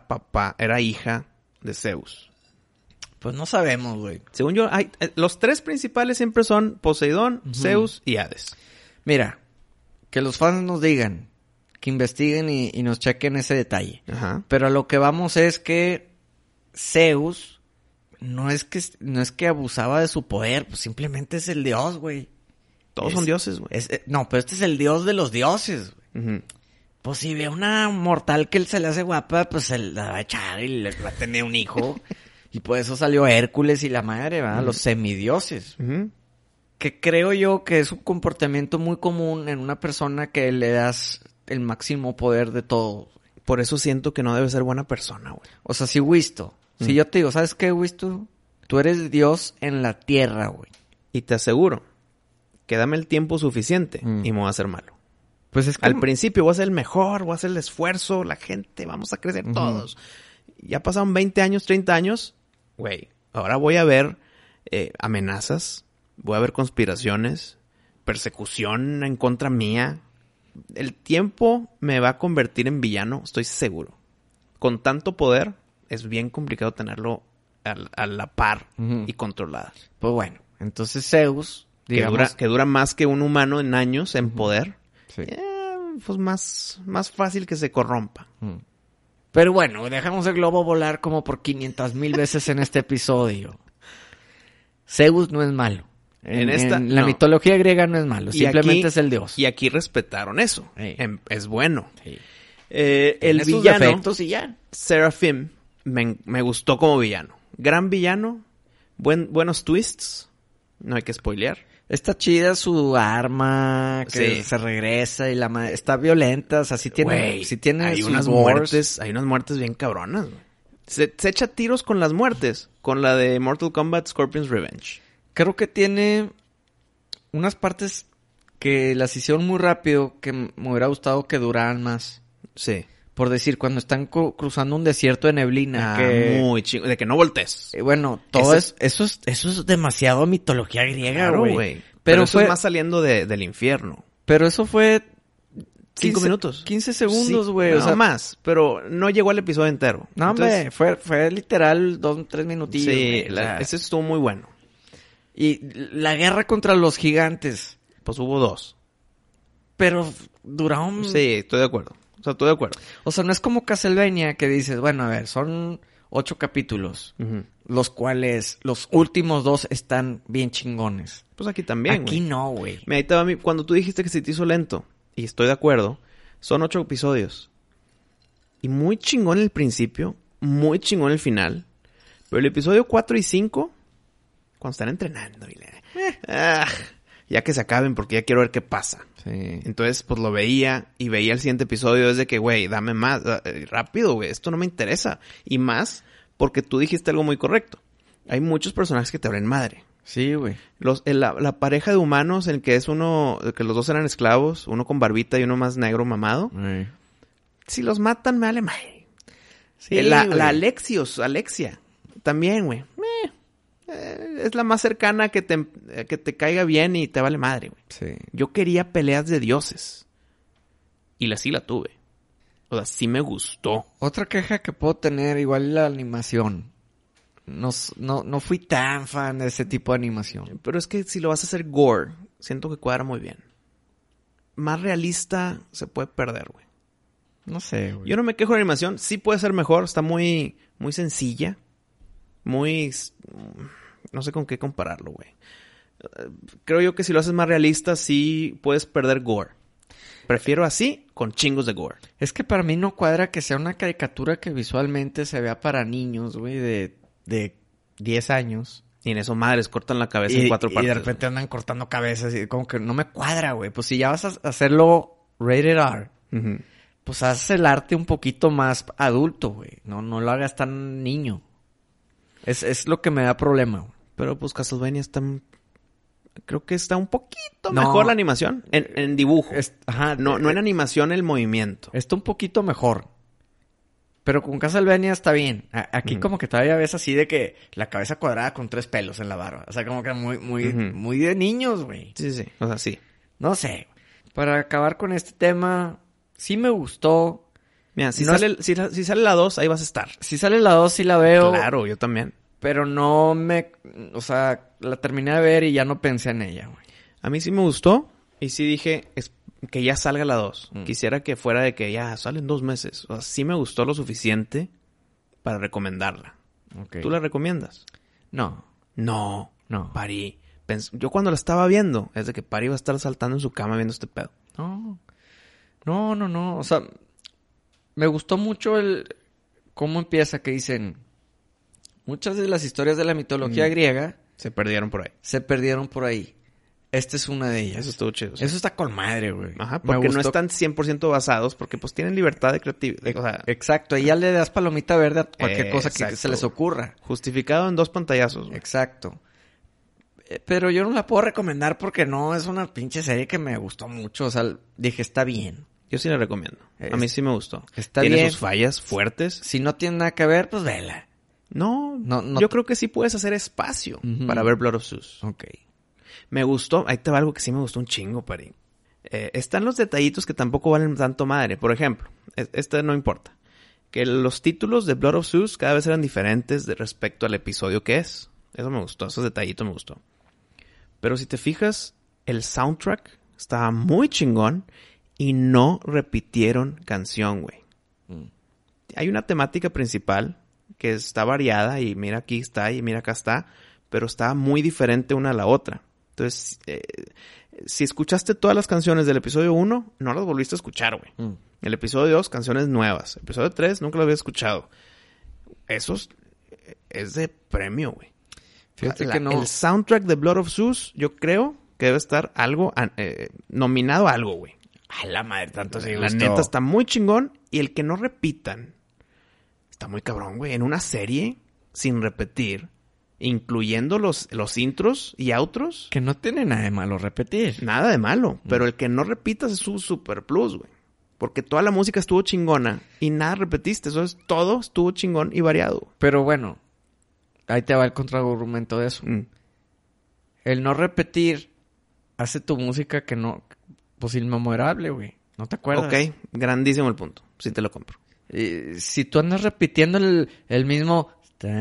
hija de Zeus. Pues no sabemos, güey. Según yo, los 3 principales siempre son Poseidón, Zeus y Hades. Mira, que los fans nos digan, que investiguen y nos chequen ese detalle. Ajá. Pero a lo que vamos es que Zeus no es que abusaba de su poder, pues simplemente es el dios, güey. Todos son dioses, güey. No, pero este es el dios de los dioses, güey. Uh-huh. Pues si ve a una mortal que él se le hace guapa, pues se la va a echar y le va a tener un hijo. Y por eso salió Hércules y la madre, ¿verdad? Uh-huh. Los semidioses. Uh-huh. Que creo yo que es un comportamiento muy común en una persona que le das el máximo poder de todo. Por eso siento que no debe ser buena persona, güey. O sea, si Wisto, si yo te digo, ¿sabes qué, Wisto? Tú eres Dios en la tierra, güey. Y te aseguro que dame el tiempo suficiente y me voy a hacer malo. Pues es que... Al principio voy a ser el mejor, voy a hacer el esfuerzo, la gente, vamos a crecer todos. Ya pasaron 20 años, 30 años. Güey, ahora voy a ver amenazas, voy a ver conspiraciones, persecución en contra mía. El tiempo me va a convertir en villano, estoy seguro. Con tanto poder, es bien complicado tenerlo a la par y controlada. Pues bueno, entonces Zeus... Digamos, que dura más que un humano en años en poder. Sí. Pues más fácil que se corrompa. Pero bueno, dejamos el globo volar como por 500,000 veces en este episodio. Zeus no es malo. En la mitología griega no es malo, simplemente es el dios. Y aquí respetaron eso. Sí. Es bueno. Sí. El sus villano, defectos y ya. Seraphim, me gustó como villano. Gran villano, buenos twists, no hay que spoilear. Está chida su arma, que Sí. se regresa y está violenta, o sea, sí tiene hay sus unas wars. muertes bien cabronas, güey. Se echa tiros con las muertes, con la de Mortal Kombat Scorpion's Revenge. Creo que tiene unas partes que las hicieron muy rápido, que me hubiera gustado que duraran más. Sí. Por decir, cuando están cruzando un desierto de neblina. Muy chingo. De que no voltees. Bueno, todo eso es demasiado mitología griega, Claro, güey. güey. Pero eso es más saliendo del infierno. Pero eso fue 5 minutos. 15 segundos, Sí, güey. no o sea, más, pero no llegó al episodio entero. no, hombre, Entonces, fue literal 2-3 minutillos. sí, güey, o sea, ese estuvo muy bueno. y la guerra contra los gigantes. Pues hubo 2. Pero duraron... Sí, estoy de acuerdo. O sea, estoy de acuerdo. O sea, no es como Castlevania que dices, bueno, a ver, son 8 capítulos. Los cuales los últimos 2 están bien chingones. Pues aquí también, Aquí güey. no, güey. Mira, ahí te va cuando tú dijiste que se te hizo lento, y estoy de acuerdo, son 8 episodios. Y muy chingón el principio, muy chingón el final. Pero el episodio 4 y 5, cuando están entrenando, ya que se acaben porque ya quiero ver qué pasa. Sí. Entonces, pues lo veía y veía el siguiente episodio desde que, güey, dame más, rápido, güey, esto no me interesa. Y más porque tú dijiste algo muy correcto. Hay muchos personajes que te abren madre. Sí, güey. La pareja de humanos en que es uno, que los dos eran esclavos, uno con barbita y uno más negro mamado. Si los matan, me vale madre. Sí, la güey. Alexia, también, güey. Es la más cercana que te caiga bien y te vale madre, güey. Sí. Yo quería peleas de dioses. Y sí la tuve. O sea, sí me gustó. Otra queja que puedo tener, igual la animación. No fui tan fan de ese tipo de animación. Pero es que si lo vas a hacer gore, siento que cuadra muy bien. Más realista se puede perder, güey. No sé, güey. Yo no me quejo de la animación. Sí puede ser mejor. Está muy, muy sencilla. Muy... No sé con qué compararlo, güey. Creo yo que si lo haces más realista, sí puedes perder gore. Prefiero así, con chingos de gore. Es que para mí no cuadra que sea una caricatura que visualmente se vea para niños, güey, de 10 años. Y en eso, madres, cortan la cabeza en 4 partes. Y de repente andan cortando cabezas y como que no me cuadra, güey. Pues si ya vas a hacerlo rated R, pues haz el arte un poquito más adulto, güey. No lo hagas tan niño. Es lo que me da problema, güey. Pero pues Castlevania está... Creo que está un poquito mejor la animación. En dibujo. No en animación el movimiento. Está un poquito mejor. Pero con Castlevania está bien. Aquí como que todavía ves así de que la cabeza cuadrada con 3 pelos en la barba. O sea, como que muy de niños, güey. Sí. O sea, sí. No sé. Para acabar con este tema, sí me gustó. Mira, si sale la 2, ahí vas a estar. Si sale la 2, sí la veo. Claro, yo también. Pero no me... O sea, la terminé de ver y ya no pensé en ella, güey. A mí sí me gustó. Y sí dije que ya salga la 2. Quisiera que fuera de que ya salen 2 meses. O sea, sí me gustó lo suficiente para recomendarla. Okay. ¿Tú la recomiendas? No. No. No. Pari. Yo cuando la estaba viendo, es de que Pari iba a estar saltando en su cama viendo este pedo. No. O sea, me gustó mucho cómo empieza, que dicen... Muchas de las historias de la mitología griega... Se perdieron por ahí. Esta es una de ellas. Eso estuvo chido. ¿Sí? Eso está con madre, güey. Ajá, porque no están 100% basados, porque pues tienen libertad de creatividad. O sea, exacto, ahí ya le das palomita verde a cualquier cosa que se les ocurra. Justificado en 2 pantallazos. Güey. Exacto. Pero yo no la puedo recomendar porque no es una pinche serie que me gustó mucho. O sea, dije, está bien. Yo sí la recomiendo. A mí sí me gustó. Está bien. Tiene sus fallas fuertes. Si no tiene nada que ver, pues vela. No. Yo creo que sí puedes hacer espacio para ver Blood of Zeus. Ok. Me gustó. Ahí te va algo que sí me gustó un chingo, Pari. Están los detallitos que tampoco valen tanto madre. Por ejemplo, este no importa. Que los títulos de Blood of Zeus cada vez eran diferentes respecto al episodio que es. Eso me gustó. Esos detallitos me gustó. Pero si te fijas, el soundtrack estaba muy chingón y no repitieron canción, güey. Hay una temática principal que está variada y mira aquí está y mira acá está, pero está muy diferente una a la otra. Entonces, si escuchaste todas las canciones del episodio 1, no las volviste a escuchar, güey. El episodio 2, canciones nuevas. El episodio 3, nunca lo había escuchado. Eso es de premio, güey. Fíjate que no. El soundtrack de Blood of Zeus, yo creo que debe estar algo nominado a algo, güey. A la madre, tanto sí. La neta está muy chingón. Y el que no repitan está muy cabrón, güey. En una serie, sin repetir, incluyendo los intros y outros. Que no tiene nada de malo repetir. Nada de malo. Pero el que no repitas es un super plus, güey. Porque toda la música estuvo chingona y nada repetiste. Eso es todo estuvo chingón y variado. Pero bueno, ahí te va el contraargumento de eso. El no repetir hace tu música que no... Pues inmemorable, güey. ¿No te acuerdas? Ok, grandísimo el punto. Sí te lo compro. Si tú andas repitiendo el mismo...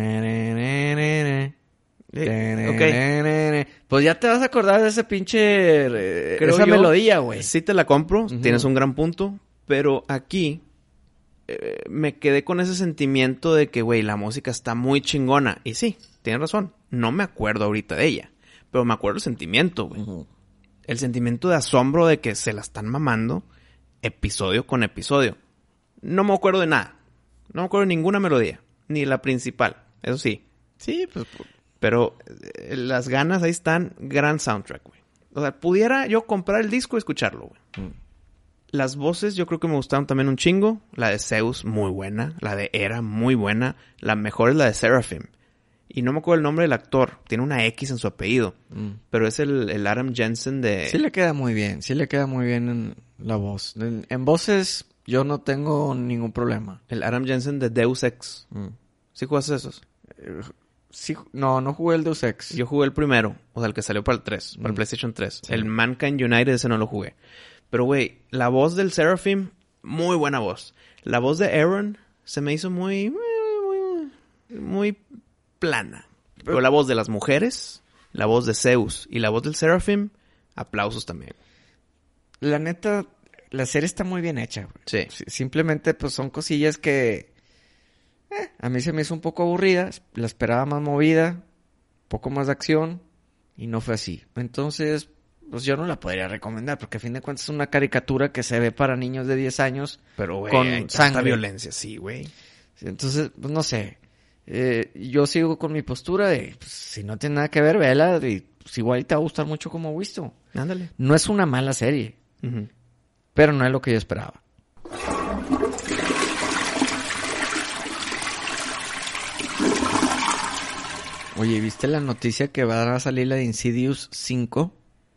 Pues ya te vas a acordar de ese pinche... esa melodía, güey. Sí te la compro. Tienes un gran punto. Pero aquí... me quedé con ese sentimiento de que, güey, la música está muy chingona. Y sí, tienes razón. No me acuerdo ahorita de ella. Pero me acuerdo el sentimiento, güey. El sentimiento de asombro de que se la están mamando episodio con episodio. No me acuerdo de nada. No me acuerdo de ninguna melodía. Ni la principal. Eso sí. Sí, pues... Pero las ganas ahí están. Gran soundtrack, güey. O sea, pudiera yo comprar el disco y escucharlo, güey. Las voces yo creo que me gustaron también un chingo. La de Zeus, muy buena. La de Hera, muy buena. La mejor es la de Seraphim. Y no me acuerdo el nombre del actor. Tiene una X en su apellido. Pero es el Adam Jensen de... Sí le queda muy bien. Sí le queda muy bien en la voz. En voces yo no tengo ningún problema. El Adam Jensen de Deus Ex. ¿Sí jugaste esos? Sí, no jugué el Deus Ex. Yo jugué el primero. O sea, el que salió para el 3. Para el PlayStation 3. Sí. El Mankind United ese no lo jugué. Pero, güey, la voz del Seraphim, muy buena voz. La voz de Aaron se me hizo muy plana. Pero la voz de las mujeres, la voz de Zeus y la voz del Seraphim, aplausos también. La neta, la serie está muy bien hecha, güey. Sí. Simplemente, pues, son cosillas que... a mí se me hizo un poco aburrida. La esperaba más movida, un poco más de acción, y no fue así. Entonces... pues yo no la podría recomendar, porque a fin de cuentas es una caricatura que se ve para niños de 10 años. Pero, güey, con hay sangre. tanta violencia, sí, güey. Entonces, pues no sé. Yo sigo con mi postura de, pues, si no tiene nada que ver, vela, y pues, igual te va a gustar mucho como visto. Ándale. No es una mala serie, pero no es lo que yo esperaba. Oye, ¿viste la noticia que va a salir la de Insidious 5?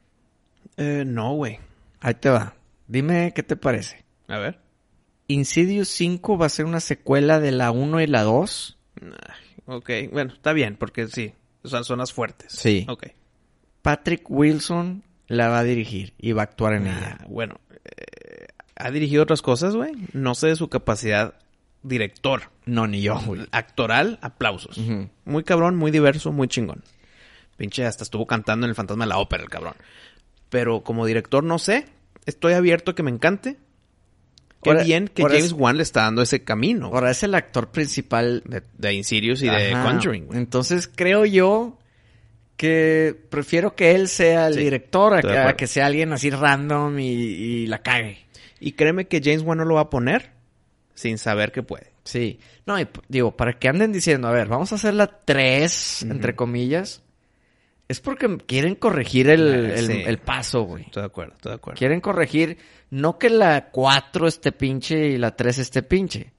No, güey. Ahí te va. Dime qué te parece. A ver. Insidious 5 va a ser una secuela de la 1 y la 2. Ok, bueno, está bien, porque sí, son las fuertes. Sí. Ok. Patrick Wilson la va a dirigir y va a actuar en ella. Bueno, ha dirigido otras cosas, güey. No sé de su capacidad director. No, ni yo, güey. Actoral, aplausos. Muy cabrón, muy diverso, muy chingón. Pinche, hasta estuvo cantando en El Fantasma de la Ópera, el cabrón. Pero como director, no sé. Estoy abierto a que me encante. Qué bien que James Wan le está dando ese camino. Ahora es el actor principal de Insidious y de Conjuring, güey. Entonces creo yo que prefiero que él sea el director a que sea alguien así random y la cague. Y créeme que James Wan no lo va a poner sin saber que puede. Sí. No, y digo, para que anden diciendo, a ver, vamos a hacer la 3, entre comillas, es porque quieren corregir el paso, güey. Estoy de acuerdo. Quieren corregir, no que la 4 esté pinche y la 3 esté pinche,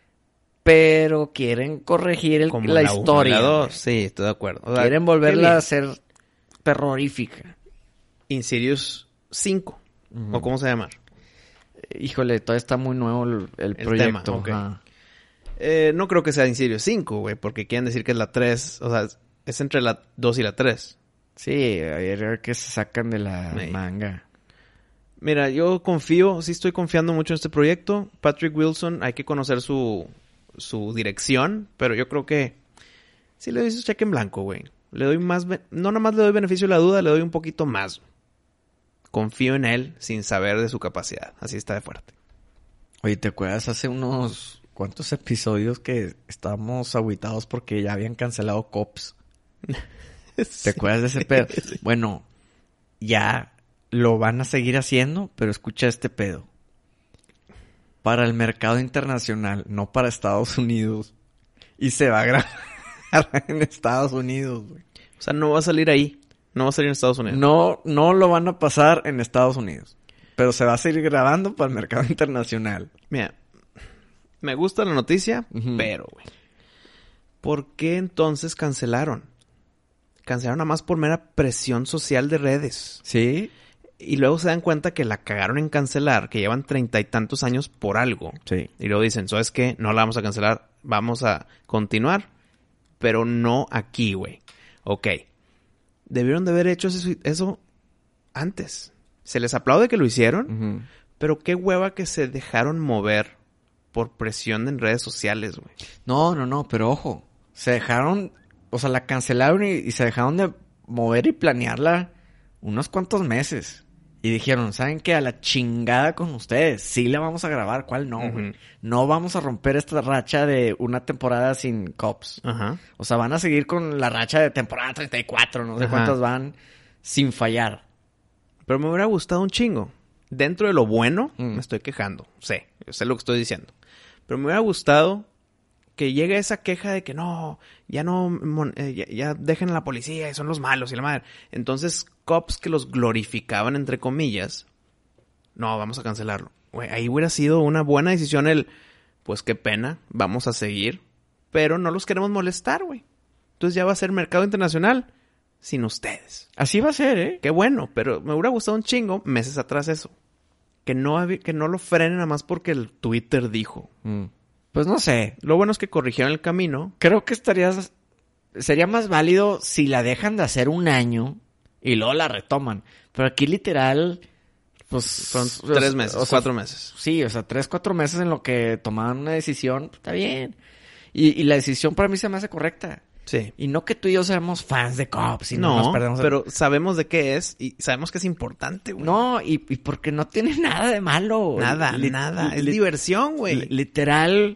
pero quieren corregir la historia. La 2, sí, estoy de acuerdo. O sea, quieren volverla a ser terrorífica. Insidious 5, ¿o cómo se llama? Híjole, todavía está muy nuevo el proyecto. Tema, okay. No creo que sea Insidious 5, güey, porque quieren decir que es la 3, o sea, es entre la 2 y la 3. Sí, a ver qué se sacan de la manga. Mira, yo sí estoy confiando mucho en este proyecto. Patrick Wilson, hay que conocer su dirección, pero yo creo que sí le doy su cheque en blanco, güey. Le doy más, no nomás le doy beneficio de la duda, le doy un poquito más. Confío en él sin saber de su capacidad. Así está de fuerte. Oye, ¿te acuerdas hace unos cuantos episodios que estábamos agüitados porque ya habían cancelado Cops? Sí. ¿Te acuerdas de ese pedo? Sí. Bueno, ya lo van a seguir haciendo, pero escucha este pedo. Para el mercado internacional, no para Estados Unidos. Y se va a grabar en Estados Unidos, güey. O sea, no va a salir ahí. No va a salir en Estados Unidos. No lo van a pasar en Estados Unidos. Pero se va a seguir grabando para el mercado internacional. Mira, me gusta la noticia, pero, güey. ¿Por qué entonces cancelaron? Cancelaron nada más por mera presión social de redes. ¿Sí? Y luego se dan cuenta que la cagaron en cancelar, que llevan 30 y tantos años por algo. Sí. Y luego dicen, ¿sabes qué? No la vamos a cancelar, vamos a continuar. Pero no aquí, güey. Ok. Debieron de haber hecho eso antes. Se les aplaude que lo hicieron, pero qué hueva que se dejaron mover por presión en redes sociales, güey. No, pero ojo. Se dejaron, o sea, la cancelaron y se dejaron de mover y planearla unos cuantos meses. Y dijeron, ¿saben qué? A la chingada con ustedes. Sí la vamos a grabar, ¿cuál no, güey? No vamos a romper esta racha de una temporada sin Cops. Ajá. O sea, van a seguir con la racha de temporada 34, no sé cuántas van, sin fallar. Pero me hubiera gustado un chingo. Dentro de lo bueno, me estoy quejando. Sé lo que estoy diciendo. Pero me hubiera gustado que llegue esa queja de que no, ya dejen a la policía y son los malos y la madre. Entonces, cops que los glorificaban, entre comillas, no, vamos a cancelarlo. Güey, ahí hubiera sido una buena decisión pues qué pena, vamos a seguir, pero no los queremos molestar, güey. Entonces ya va a ser mercado internacional sin ustedes. Así va a ser, ¿eh? Qué bueno, pero me hubiera gustado un chingo meses atrás eso. Que no lo frenen nada más porque el Twitter dijo. Pues no sé. Lo bueno es que corrigieron el camino. Creo que sería más válido si la dejan de hacer un año y luego la retoman. Pero aquí literal, pues... Son 3 meses, 4 meses. Sí, o sea, 3, 4 meses en lo que tomaban una decisión, pues, está bien. Y la decisión para mí se me hace correcta. Sí. Y no que tú y yo seamos fans de Cops y no nos nos perdemos... pero sabemos de qué es y sabemos que es importante, güey. No, y porque no tiene nada de malo. Nada. Es diversión, güey. Literal,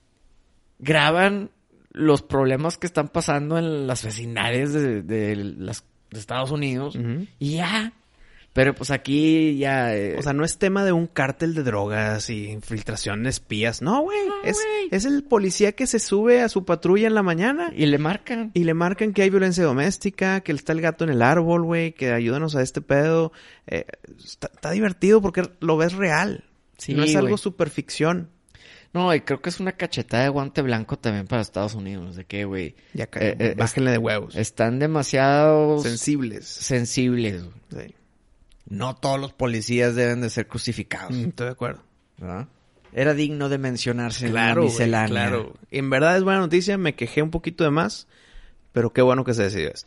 graban los problemas que están pasando en las vecindades de Estados Unidos y ya. Pero pues aquí ya... O sea, no es tema de un cártel de drogas y infiltración de espías. No, güey. Es el policía que se sube a su patrulla en la mañana. Y le marcan. Y le marcan que hay violencia doméstica, que está el gato en el árbol, güey, que ayúdanos a este pedo. Está divertido porque lo ves real. Sí, no es algo super ficción. No, y creo que es una cachetada de guante blanco también para Estados Unidos. De que, güey... Ya bájenle de huevos. Están demasiado... Sensibles, güey. Sí. No todos los policías deben de ser crucificados. Estoy de acuerdo. ¿Verdad? Era digno de mencionarse en la miscelánea. Claro. En verdad es buena noticia. Me quejé un poquito de más. Pero qué bueno que se decidió esto.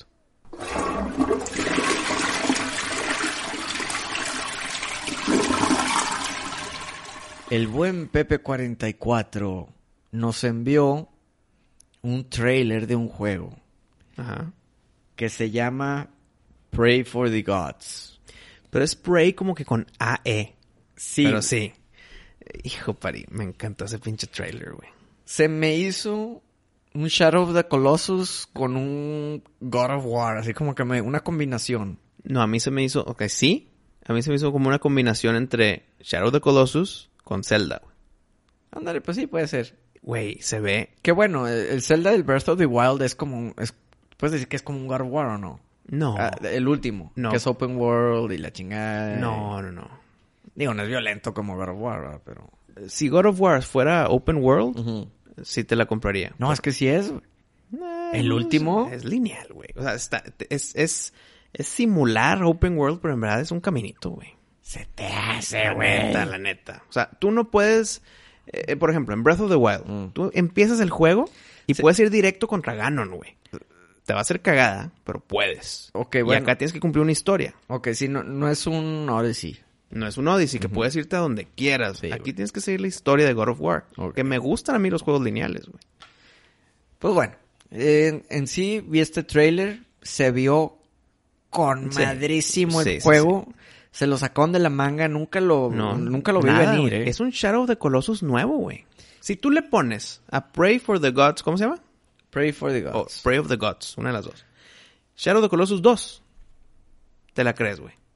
El buen Pepe 44 nos envió un trailer de un juego. Ajá. Que se llama Pray for the Gods. Pero es Prey como que con AE. Sí. Pero sí. Hijo pari, me encantó ese pinche trailer, güey. Se me hizo un Shadow of the Colossus con un God of War. Así como que una combinación. No, a mí se me hizo... Ok, sí. A mí se me hizo como una combinación entre Shadow of the Colossus con Zelda, güey. Ándale, pues sí, puede ser. Güey, se ve... Qué bueno, el Zelda del Breath of the Wild es como... ¿Puedes decir que es como un God of War o no? No. El último. No. Que es open world y la chingada. No. Digo, no es violento como God of War, ¿verdad? Pero... Si God of War fuera open world, sí te la compraría. No, es que sí es, güey. El último... Es lineal, güey. O sea, es simular open world, pero en verdad es un caminito, güey. Se te hace, güey. La neta. O sea, tú no puedes... por ejemplo, en Breath of the Wild, tú empiezas el juego y puedes ir directo contra Ganon, güey. Te va a hacer cagada, pero puedes. Ok, bueno. Y acá tienes que cumplir una historia. Ok, sí, no es un Odyssey. No es un Odyssey, que puedes irte a donde quieras. Sí, aquí tienes que seguir la historia de God of War. Okay. Que me gustan a mí los juegos lineales, güey. Pues bueno, en sí vi este trailer. Se vio con madrísimo el juego. Sí. Se lo sacaron de la manga. Nunca lo vi venir, ¿eh? Es un Shadow of the Colossus nuevo, güey. Si tú le pones a Pray for the Gods... ¿Cómo se llama? Pray for the Gods. Pray of the Gods. Una de las dos. Shadow of the Colossus 2. Te la crees, güey.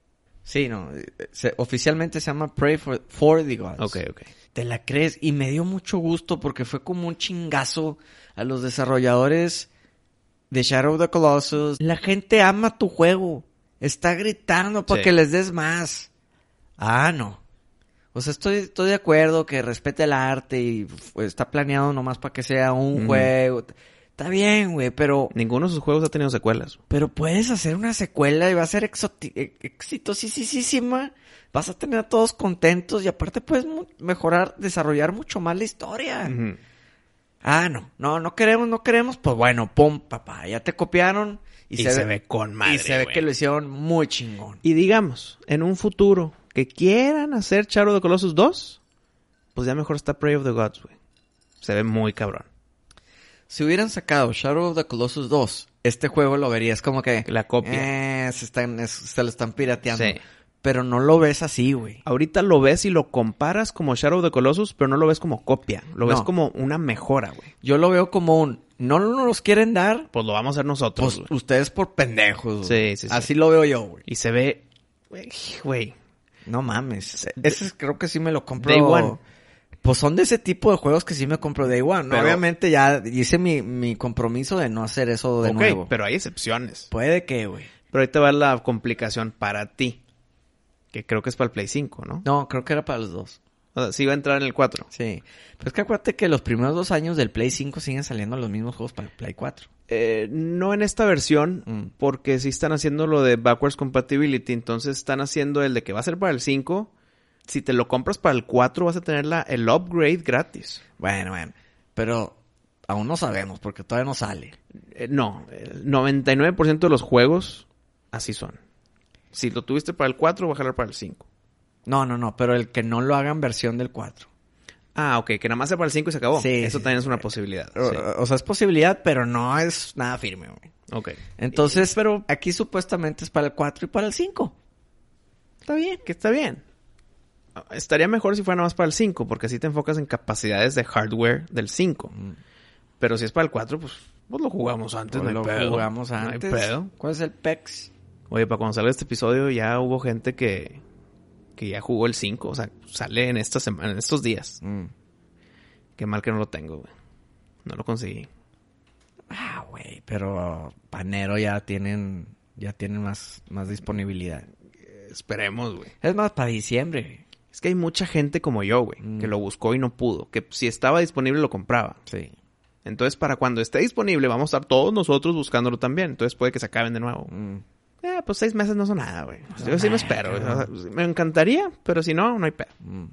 Sí, no. Oficialmente se llama Pray for the Gods. Ok. ¿Te la crees? Y me dio mucho gusto porque fue como un chingazo a los desarrolladores de Shadow of the Colossus. La gente ama tu juego. Está gritando para que les des más. Ah, no. O sea, estoy de acuerdo que respete el arte y está planeado nomás para que sea un juego. Está bien, güey, pero... Ninguno de sus juegos ha tenido secuelas. Pero puedes hacer una secuela y va a ser exitosísima. Vas a tener a todos contentos y aparte puedes mejorar, desarrollar mucho más la historia. Uh-huh. Ah, no queremos. Pues bueno, pum, papá, ya te copiaron. Y se ve con madre, y se ve que lo hicieron muy chingón. Y digamos, en un futuro que quieran hacer Shadow of the Colossus 2, pues ya mejor está Prey of the Gods, güey. Se ve muy cabrón. Si hubieran sacado Shadow of the Colossus 2, este juego lo verías como que... La copia. Se lo están pirateando. Sí. Pero no lo ves así, güey. Ahorita lo ves y lo comparas como Shadow of the Colossus, pero no lo ves como copia. Lo ves como una mejora, güey. Yo lo veo como un... No nos quieren dar. Pues lo vamos a hacer nosotros, Pues ustedes por pendejos. Sí. Así lo veo yo, güey. Y se ve... Güey. No mames. Ese creo que sí me lo compro... Day One. Pues son de ese tipo de juegos que sí me compro Day One. Pero... Obviamente ya hice mi compromiso de no hacer eso de nuevo. Pero hay excepciones. Puede que, güey. Pero ahí te va la complicación para ti. Que creo que es para el Play 5, ¿no? No, creo que era para los dos. O sea, sí va a entrar en el 4. Sí. Pero es que acuérdate que los primeros 2 años del Play 5 siguen saliendo los mismos juegos para el Play 4. No en esta versión, porque sí están haciendo lo de Backwards Compatibility. Entonces están haciendo el de que va a ser para el 5. Si te lo compras para el 4 vas a tener el upgrade gratis. Bueno. Pero aún no sabemos porque todavía no sale. No, el 99% de los juegos así son. Si lo tuviste para el 4, va a jalar para el 5. No, pero el que no lo hagan versión del 4. Ah, ok, que nada más sea para el 5 y se acabó. Sí, eso también es una posibilidad. Sí. O sea, es posibilidad, pero no es nada firme, güey. Ok. Entonces, pero aquí supuestamente es para el 4 y para el 5. Está bien, que está bien. Estaría mejor si fuera nada más para el 5, porque así te enfocas en capacidades de hardware del 5. Pero si es para el 4, pues lo jugamos antes, No hay pedo. ¿Cuál es el PEX? Oye, para cuando salga este episodio ya hubo gente que ya jugó el 5. O sea, sale en esta semana, en estos días. Qué mal que no lo tengo, güey. No lo conseguí. Ah, güey, pero Panero ya tienen más disponibilidad. Esperemos, güey. Es más, para diciembre, güey. Es que hay mucha gente como yo, güey, que lo buscó y no pudo. Que si estaba disponible lo compraba. Sí. Entonces, para cuando esté disponible, vamos a estar todos nosotros buscándolo también. Entonces, puede que se acaben de nuevo. Pues 6 meses no son nada, güey. Yo sí me espero. O sea, me encantaría, pero si no, no hay pedo.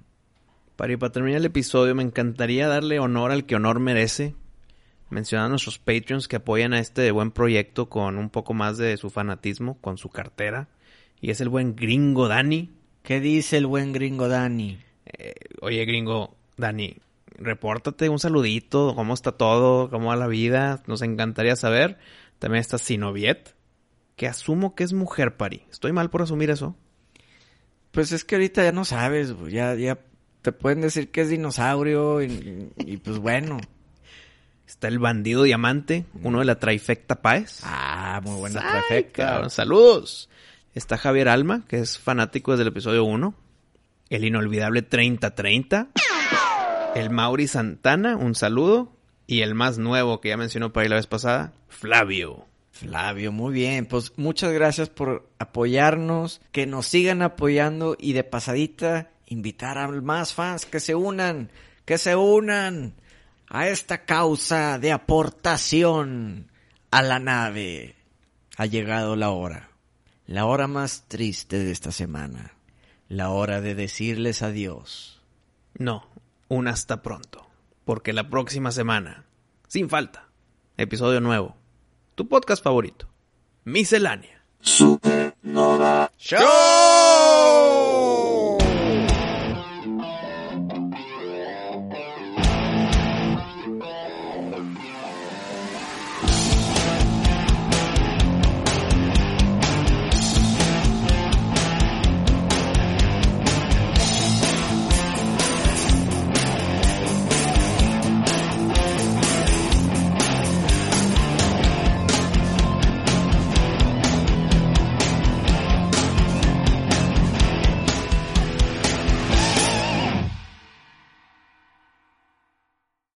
Para terminar el episodio, me encantaría darle honor al que honor merece. Mencionar a nuestros Patreons que apoyan a este buen proyecto con un poco más de su fanatismo, con su cartera. Y es el buen Gringo Dani. ¿Qué dice el buen Gringo Dani? Oye, Gringo Dani, repórtate un saludito. ¿Cómo está todo? ¿Cómo va la vida? Nos encantaría saber. También está Sinoviet, que asumo que es mujer, Pari. ¿Estoy mal por asumir eso? Pues es que ahorita ya no sabes, güey. Ya te pueden decir que es dinosaurio y pues bueno. Está el bandido diamante, uno de la trifecta Páez. Ah, muy buena trifecta. ¡Saludos! Está Javier Alma, que es fanático desde el episodio 1. El inolvidable 3030. El Mauri Santana, un saludo. Y el más nuevo que ya mencionó para ahí la vez pasada, Flavio, muy bien. Pues muchas gracias por apoyarnos. Que nos sigan apoyando. Y de pasadita, invitar a más fans que se unan. A esta causa de aportación a la nave. Ha llegado la hora. La hora más triste de esta semana. La hora de decirles adiós. No, un hasta pronto. Porque la próxima semana, sin falta, episodio nuevo. Tu podcast favorito. Miscelánea. Supernova Show.